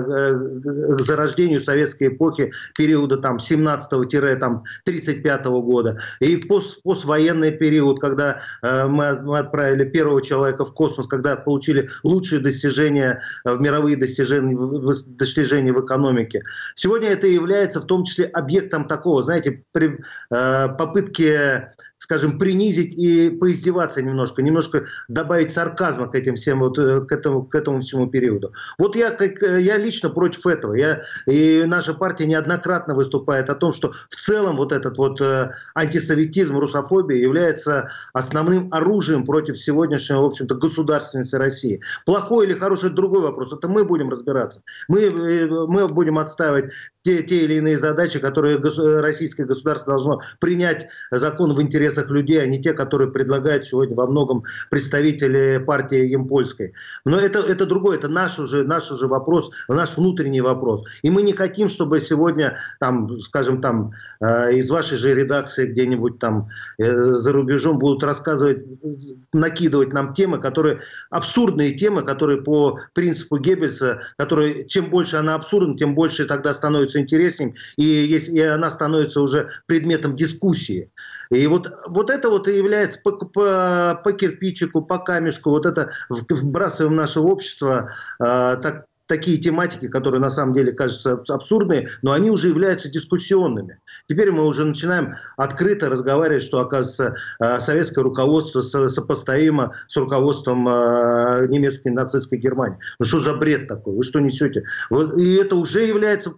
Speaker 5: к зарождению советской эпохи, периода там семнадцатого — тридцать пятого года, и пост, поствоенный период, когда мы отправили первого человека в космос, когда получили лучшие достижения достижения, мировые достижения, достижения в экономике. Сегодня это является в том числе объектом такого, знаете, при, э, попытки, скажем, принизить и поиздеваться немножко, немножко добавить сарказма к этим всем, вот, к этому, к этому всему периоду. Вот я, как, я лично против этого. Я, и наша партия неоднократно выступает о том, что в целом вот этот вот э, антисоветизм, русофобия является основным оружием против сегодняшнего, в общем-то, государственности России. Плохой или хороший — это другой вопрос. Это мы будем разбираться. Мы, э, мы будем отстаивать те, те или иные задачи, которые гос- российское государство должно принять закон в интересах людей, а не те, которые предлагают сегодня во многом представители партии Ямпольской. Но это, это другое, это наш уже, наш уже вопрос, наш внутренний вопрос. И мы не хотим, чтобы сегодня, там, скажем, там, э, из вашей же редакции где-нибудь там э, за рубежом будут рассказывать, накидывать нам темы, которые абсурдные темы, которые по принципу Геббельса, которые чем больше она абсурдна, тем больше тогда становится интереснее, и, если, и она становится уже предметом дискуссии. И вот, вот это вот и является по, по, по кирпичику, по камешку, вот это вбрасываем в наше общество э, так, такие тематики, которые на самом деле кажутся абсурдные, но они уже являются дискуссионными. Теперь мы уже начинаем открыто разговаривать, что, оказывается, советское руководство сопоставимо с руководством немецкой нацистской Германии. Ну что за бред такой? Вы что несете? И это уже является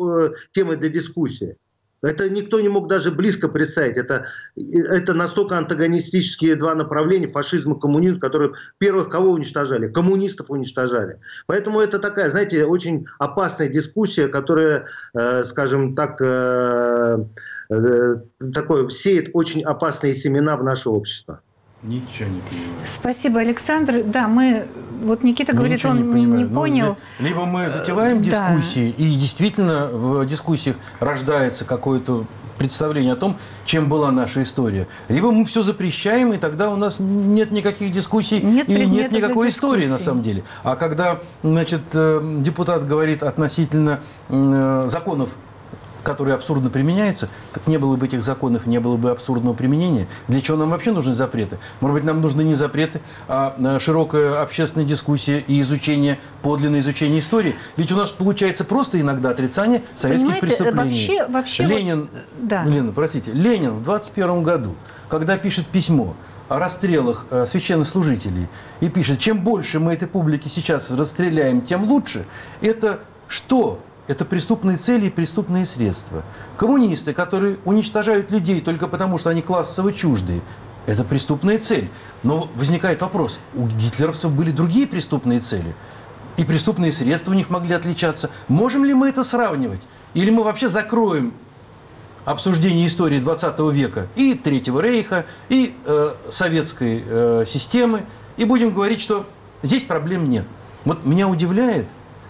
Speaker 5: темой для дискуссии. Это никто не мог даже близко представить. Это, это настолько антагонистические два направления, фашизм и коммунизм, которые первых кого уничтожали? Коммунистов уничтожали. Поэтому это такая, знаете, очень опасная дискуссия, которая, э, скажем так, э, э, такое, сеет очень опасные семена в наше общество.
Speaker 4: Ничего не понимаю.
Speaker 1: Спасибо, Александр. Да, мы... Вот Никита
Speaker 4: ну,
Speaker 1: говорит, он
Speaker 4: не,
Speaker 1: не, не
Speaker 4: ну,
Speaker 1: понял.
Speaker 4: Либо мы затеваем дискуссии, да. И действительно в дискуссиях рождается какое-то представление о том, чем была наша история. Либо мы все запрещаем, и тогда у нас нет никаких дискуссий, нет и нет никакой истории на самом деле. А когда, значит, депутат говорит относительно законов, которые абсурдно применяются, так не было бы этих законов, не было бы абсурдного применения. Для чего нам вообще нужны запреты? Может быть, нам нужны не запреты, а широкая общественная дискуссия и изучение, подлинное изучение истории. Ведь у нас получается просто иногда отрицание советских
Speaker 1: Понимаете,
Speaker 4: преступлений.
Speaker 1: Вообще, вообще
Speaker 4: Ленин,
Speaker 1: вот, да.
Speaker 4: Лена, простите, Ленин в двадцать первом году, когда пишет письмо о расстрелах э, священнослужителей, и пишет, чем больше мы этой публики сейчас расстреляем, тем лучше, это что? Это преступные цели и преступные средства. Коммунисты, которые уничтожают людей только потому, что они классово чуждые, это преступная цель. Но возникает вопрос, у гитлеровцев были другие преступные цели, и преступные средства у них могли отличаться. Можем ли мы это сравнивать? Или мы вообще закроем обсуждение истории двадцатого века и Третьего рейха, и э, советской э, системы, и будем говорить, что здесь проблем нет. Вот меня удивляет,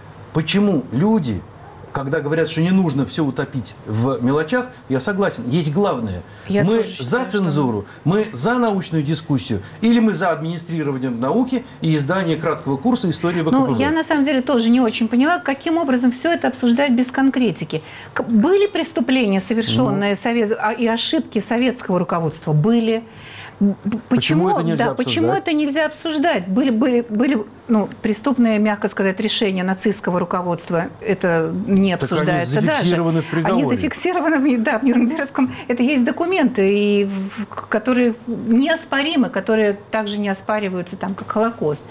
Speaker 4: почему люди... Когда говорят, что не нужно все утопить в мелочах, я согласен, есть главное. Я мы за считаю, цензуру, что... мы за научную дискуссию, или мы за администрирование науки и издание краткого курса истории ВКПБ.
Speaker 1: Ну, я на самом деле тоже не очень поняла, каким образом все это обсуждать без конкретики. Были преступления, совершенные ну... совет... и ошибки советского руководства? Были. Почему,
Speaker 4: почему это нельзя
Speaker 1: да,
Speaker 4: обсуждать?
Speaker 1: Почему это нельзя обсуждать? Были, были, были ну, преступные, мягко сказать, решения нацистского руководства. Это не обсуждается
Speaker 4: так они зафиксированы
Speaker 1: даже.
Speaker 4: В приговоре.
Speaker 1: Они зафиксированы, да, в Нюрнбергском. Это есть документы, и, которые неоспоримы, которые также не оспариваются, там, как Холокост.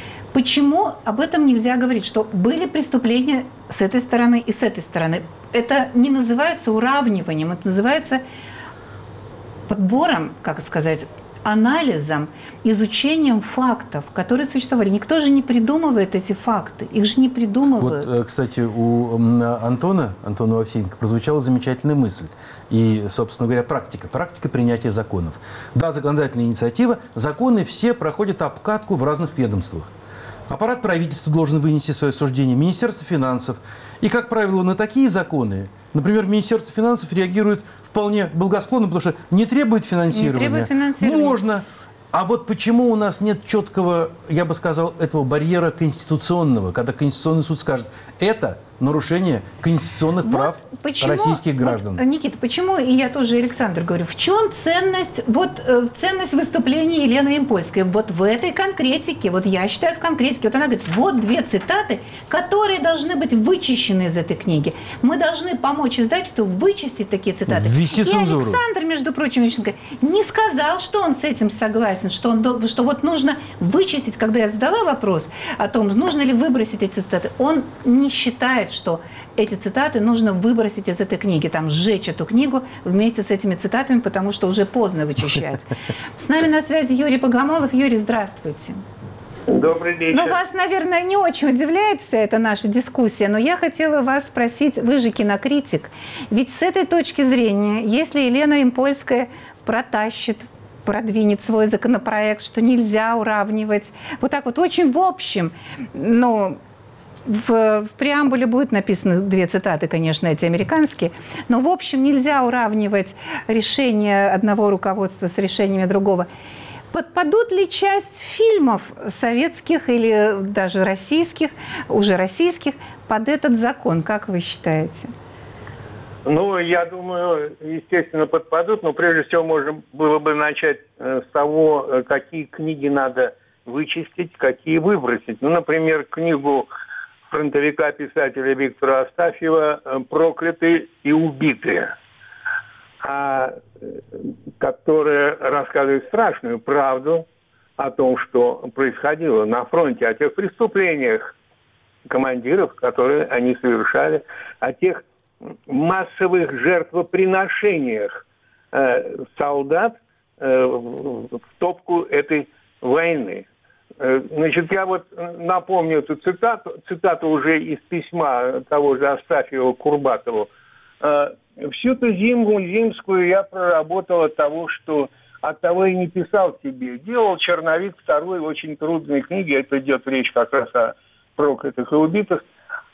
Speaker 1: Почему об этом нельзя говорить? Что были преступления с этой стороны и с этой стороны. Это не называется уравниванием, это называется подбором, как сказать, анализом, изучением фактов, которые существовали. Никто же не придумывает эти факты. Их же не придумывают.
Speaker 4: Вот, кстати, у Антона, Антона Овсеенко прозвучала замечательная мысль. И, собственно говоря, практика. Практика принятия законов. Да, законодательная инициатива. Законы все проходят обкатку в разных ведомствах. Аппарат правительства должен вынести свое суждение, Министерство финансов. И, как правило, на такие законы, например, Министерство финансов реагирует вполне благосклонно, потому что не требует финансирования.
Speaker 1: Не требует финансирования.
Speaker 4: Можно. А вот почему у нас нет четкого, я бы сказал, этого барьера конституционного, когда Конституционный суд скажет, это нарушение конституционных
Speaker 1: вот
Speaker 4: прав
Speaker 1: почему,
Speaker 4: российских граждан.
Speaker 1: Вот, Никита, почему, и я тоже, Александр, говорю, в чем ценность, вот э, ценность выступления Елены Ямпольской? Вот в этой конкретике, вот я считаю в конкретике, вот она говорит, вот две цитаты, которые должны быть вычищены из этой книги. Мы должны помочь издательству вычистить такие цитаты.
Speaker 4: Ввести цензуру.
Speaker 1: И Александр, между прочим, не сказал, что он с этим согласен, что, он, что вот нужно вычистить, когда я задала вопрос о том, нужно ли выбросить эти цитаты, он не считает, что эти цитаты нужно выбросить из этой книги, там, сжечь эту книгу вместе с этими цитатами, потому что уже поздно вычищать. С нами на связи Юрий Богомолов. Юрий, здравствуйте.
Speaker 8: Добрый вечер.
Speaker 1: Ну, вас, наверное, не очень удивляет вся эта наша дискуссия, но я хотела вас спросить, вы же кинокритик, ведь с этой точки зрения, если Елена Ямпольская протащит, продвинет свой законопроект, что нельзя уравнивать, вот так вот очень в общем, но в, в преамбуле будет написано две цитаты, конечно, эти американские, но в общем нельзя уравнивать решения одного руководства с решениями другого. Подпадут ли часть фильмов советских или даже российских, уже российских, под этот закон, как вы считаете?
Speaker 8: Ну, я думаю, естественно, подпадут, но прежде всего можно было бы начать с того, какие книги надо вычистить, какие выбросить. Ну, например, книгу фронтовика-писателя Виктора Астафьева «Проклятые и убитые», которая рассказывает страшную правду о том, что происходило на фронте, о тех преступлениях командиров, которые они совершали, о тех массовых жертвоприношениях э, солдат э, в топку этой войны. Э, значит, я вот напомню эту цитату, цитату уже из письма того же Астафьева Курбатову. Э, «Всю ту зиму зимскую я проработал от того, что от того и не писал тебе. Делал черновик второй очень трудной книги, это идет речь как раз о проклятых и убитых,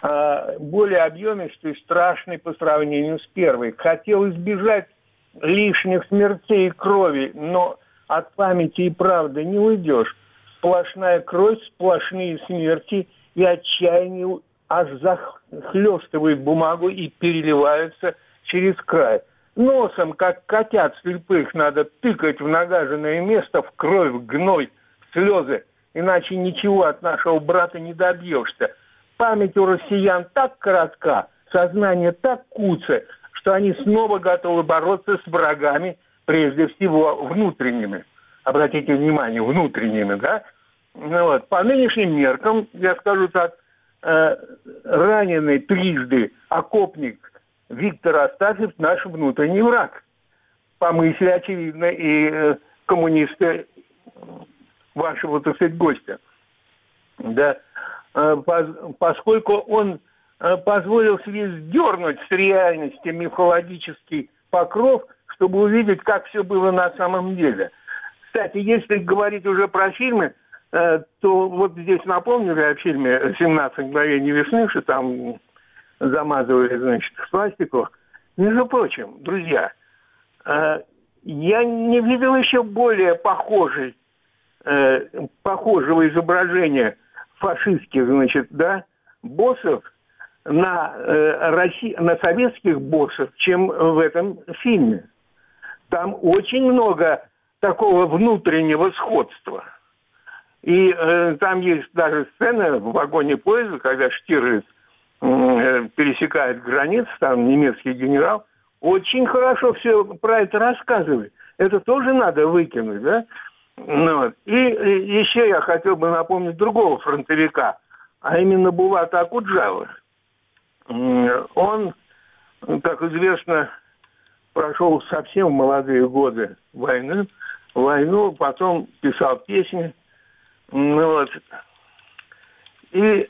Speaker 8: более объемистый, страшный по сравнению с первой. Хотел избежать лишних смертей и крови, но от памяти и правды не уйдешь. Сплошная кровь, сплошные смерти и отчаяние аж захлестывают бумагу и переливаются через край. Носом, как котят слепых, надо тыкать в нагаженное место, в кровь, в гной, в слезы, иначе ничего от нашего брата не добьешься. Память у россиян так коротка, сознание так куце, что они снова готовы бороться с врагами, прежде всего внутренними. Обратите внимание, внутренними, да? Ну, вот. По нынешним меркам, я скажу так, э, раненый трижды окопник Виктор Астафьев наш внутренний враг. По мысли, очевидно, и э, коммунисты вашего, так сказать, гостя. Да. Поскольку он позволил себе сдернуть с реальности мифологический покров, чтобы увидеть, как все было на самом деле. Кстати, если говорить уже про фильмы, то вот здесь напомнили о фильме «семнадцать мгновений весны», что там замазывали, значит, в пластику. Между прочим, друзья, я не видел еще более похожей, похожего изображения фашистских, значит, да, боссов на, э, Росси... на советских боссов, чем в этом фильме. Там очень много такого внутреннего сходства. И э, там есть даже сцена в вагоне поезда, когда Штирлиц э, пересекает границу, там немецкий генерал, очень хорошо все про это рассказывает. Это тоже надо выкинуть, да? Ну, и, и еще я хотел бы напомнить другого фронтовика, а именно Булата Акуджавы. Он, как известно, прошел совсем молодые годы войны, войну, потом писал песни. Ну, вот. И,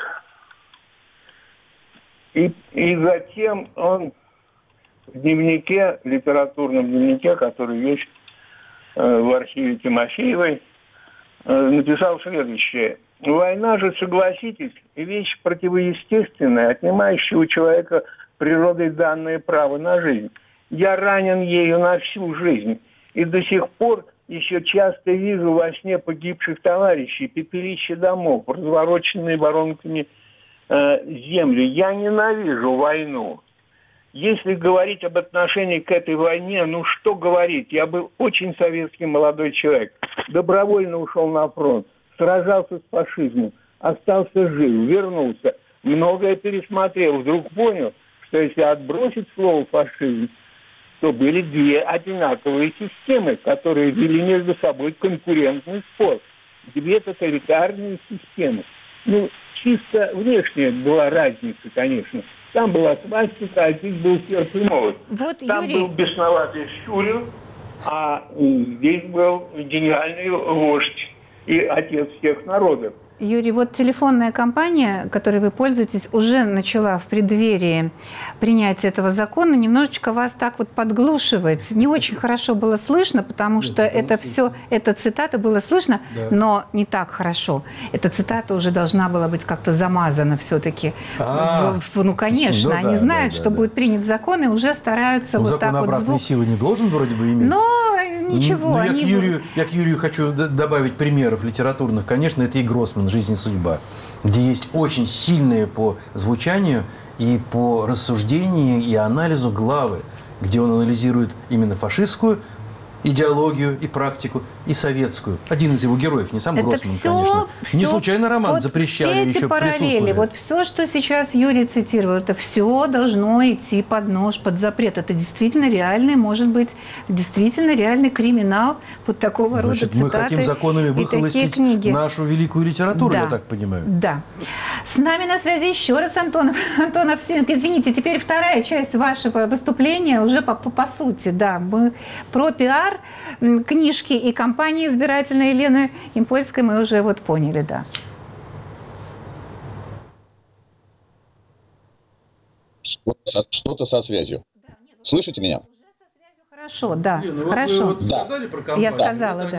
Speaker 8: и, и затем он в дневнике, литературном дневнике, который есть в архиве Тимофеевой, написал следующее. Война же, согласитесь, вещь противоестественная, отнимающая у человека природой данное право на жизнь. Я ранен ею на всю жизнь, и до сих пор еще часто вижу во сне погибших товарищей, пепелища домов, развороченные воронками э, землю. Я ненавижу войну. Если говорить об отношении к этой войне, ну что говорить? Я был очень советский молодой человек. Добровольно ушел на фронт, сражался с фашизмом, остался жив, вернулся. Многое пересмотрел, вдруг понял, что если отбросить слово «фашизм», то были две одинаковые системы, которые вели между собой конкурентный спор. Две тоталитарные системы. Ну, чисто внешняя была разница, конечно. Там была свастика, а здесь был серп и молот.
Speaker 1: Вот,
Speaker 8: Там
Speaker 1: Юрий...
Speaker 8: был бесноватый Щурин, а здесь был гениальный вождь и отец всех народов.
Speaker 1: Юрий, вот телефонная компания, которой вы пользуетесь, уже начала в преддверии принятия этого закона немножечко вас так вот подглушивать. Не очень хорошо было слышно, потому что Нет, это все, эта цитата было слышно, да. но не так хорошо. Эта цитата уже должна была быть как-то замазана все-таки. Ну, конечно, ну, они да, знают, да, что да, будет принят закон, и уже стараются
Speaker 4: ну,
Speaker 1: вот
Speaker 4: закон
Speaker 1: так вот...
Speaker 4: Закон обратной
Speaker 1: звук...
Speaker 4: силы не должен вроде бы иметь?
Speaker 1: Но ничего.
Speaker 4: Ну, я,
Speaker 1: они...
Speaker 4: к Юрию, я к Юрию хочу добавить примеров литературных. Конечно, это и Гроссман «Жизнь и судьба», где есть очень сильные по звучанию и по рассуждению и анализу главы, где он анализирует именно фашистскую идеологию и практику, и советскую. Один из его героев, не сам
Speaker 1: это
Speaker 4: Гроссман,
Speaker 1: все,
Speaker 4: конечно.
Speaker 1: Все,
Speaker 4: не случайно роман
Speaker 1: вот
Speaker 4: запрещали
Speaker 1: все эти
Speaker 4: еще
Speaker 1: параллели, вот все, что сейчас Юрий цитировал, это все должно идти под нож, под запрет. Это действительно реальный, может быть, действительно реальный криминал вот такого
Speaker 4: Значит,
Speaker 1: рода цитаты.
Speaker 4: Мы хотим законами выхолостить нашу великую литературу,
Speaker 1: да,
Speaker 4: я так понимаю.
Speaker 1: Да. С нами на связи еще раз Антон, Антон Овсеенко. Извините, теперь вторая часть вашего выступления уже по, по, по сути. Да, мы про пиар, книжки и кампании избирательной Елены Импольской мы уже вот поняли, да.
Speaker 7: Что-то со связью. Слышите меня?
Speaker 1: Хорошо, да.
Speaker 4: Блин, ну
Speaker 1: хорошо.
Speaker 4: Вот вы вот
Speaker 7: да.
Speaker 4: сказали про кампанию,
Speaker 1: я сказала,
Speaker 4: да.
Speaker 1: да.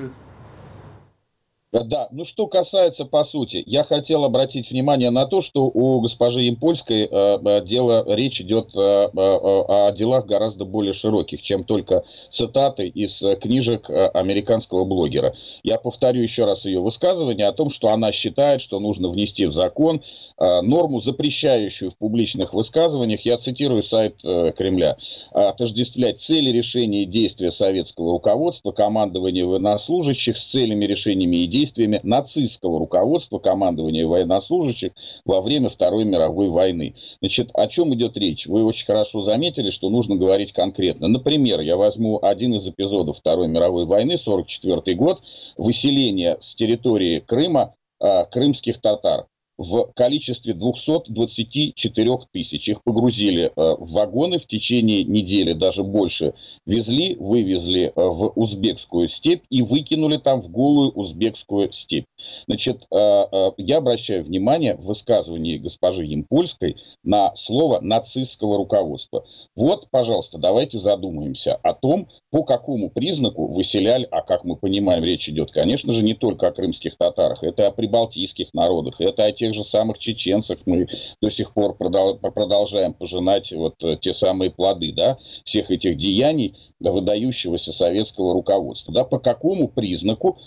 Speaker 7: Да, ну что касается по сути, я хотел обратить внимание на то, что у госпожи Импольской э, дело, речь идет э, э, о делах гораздо более широких, чем только цитаты из книжек американского блогера. Я повторю еще раз ее высказывание о том, что она считает, что нужно внести в закон э, норму, запрещающую в публичных высказываниях, я цитирую сайт э, Кремля, отождествлять цели решения и действия советского руководства, командования военнослужащих с целями, решениями и действиями нацистского руководства, командования военнослужащих во время Второй мировой войны. Значит, о чем идет речь? Вы очень хорошо заметили, что нужно говорить конкретно. Например, я возьму один из эпизодов Второй мировой войны, сорок четвёртый год, выселение с территории Крыма э, крымских татар в количестве двухсот двадцати четырёх тысяч. Их погрузили э, в вагоны в течение недели, даже больше. Везли, вывезли э, в узбекскую степь и выкинули там в голую узбекскую степь. Значит, э, э, я обращаю внимание в высказывании госпожи Импольской на слово нацистского руководства. Вот, пожалуйста, давайте задумаемся о том, по какому признаку выселяли, а как мы понимаем, речь идет, конечно же, не только о крымских татарах, это о прибалтийских народах, это о тех же самых чеченцах. Мы до сих пор продолжаем пожинать вот те самые плоды, да, всех этих деяний выдающегося советского руководства. Да, по какому признаку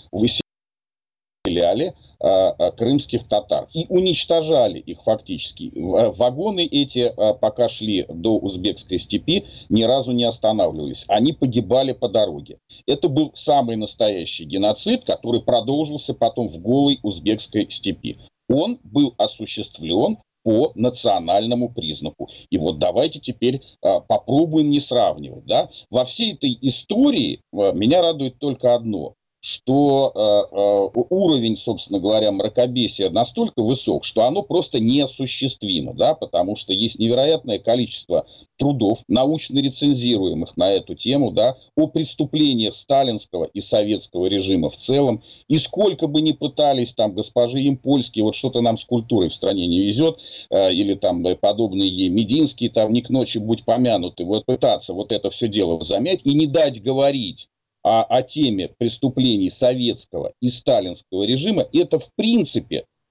Speaker 7: выселяли а, а, крымских татар и уничтожали их фактически. Вагоны эти, а, пока шли до узбекской степи, ни разу не останавливались. Они погибали по дороге. Это был самый настоящий геноцид, который продолжился потом в голой узбекской степи. Он был осуществлен по национальному признаку. И вот давайте теперь а, попробуем не сравнивать. Да? Во всей этой истории а, меня радует только одно, что э, э, уровень, собственно говоря, мракобесия настолько высок, что оно просто неосуществимо, да, потому что есть невероятное количество трудов, научно рецензируемых на эту тему, да, о преступлениях сталинского и советского режима в целом, и сколько бы ни пытались там госпожи Импольские, вот что-то нам с культурой в стране не везет, э, или там да, подобные ей Мединские, там не к ночи будь помянуты, вот пытаться вот это все дело замять и не дать говорить О, о теме преступлений советского и сталинского режима, это в принципе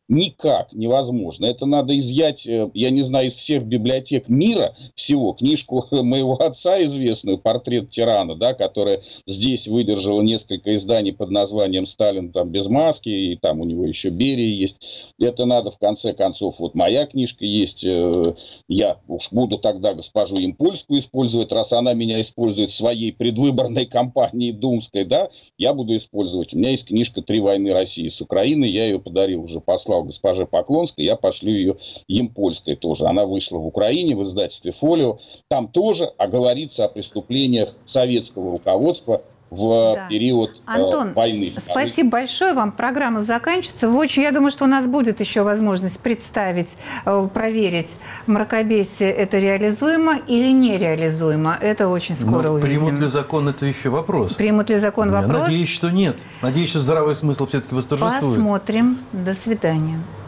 Speaker 7: никак невозможно. Это надо изъять, я не знаю, из всех библиотек мира всего, книжку моего отца известную, «Портрет тирана», да, которая здесь выдержала несколько изданий под названием «Сталин там без маски», и там у него еще Берия есть. Это надо, в конце концов, вот моя книжка есть, я уж буду тогда госпожу Ямпольскую использовать, раз она меня использует в своей предвыборной кампании думской, да, я буду использовать. У меня есть книжка «Три войны России с Украиной», я ее подарил, уже послал госпоже Поклонской, я пошлю ее Ямпольской тоже. Она вышла в Украине в издательстве «Фолио». Там тоже оговорится о преступлениях советского руководства в да. период
Speaker 1: Антон,
Speaker 7: э, войны.
Speaker 1: Спасибо большое вам. Программа заканчивается. Очень, я думаю, что у нас будет еще возможность представить, проверить, мракобесие это реализуемо или нереализуемо. Это очень скоро
Speaker 4: Но
Speaker 1: увидим.
Speaker 4: Примут ли закон, это еще вопрос.
Speaker 1: Примут ли закон,
Speaker 4: Я
Speaker 1: вопрос?
Speaker 4: надеюсь, что нет. Надеюсь, что здравый смысл все-таки восторжествует.
Speaker 1: Посмотрим. До свидания.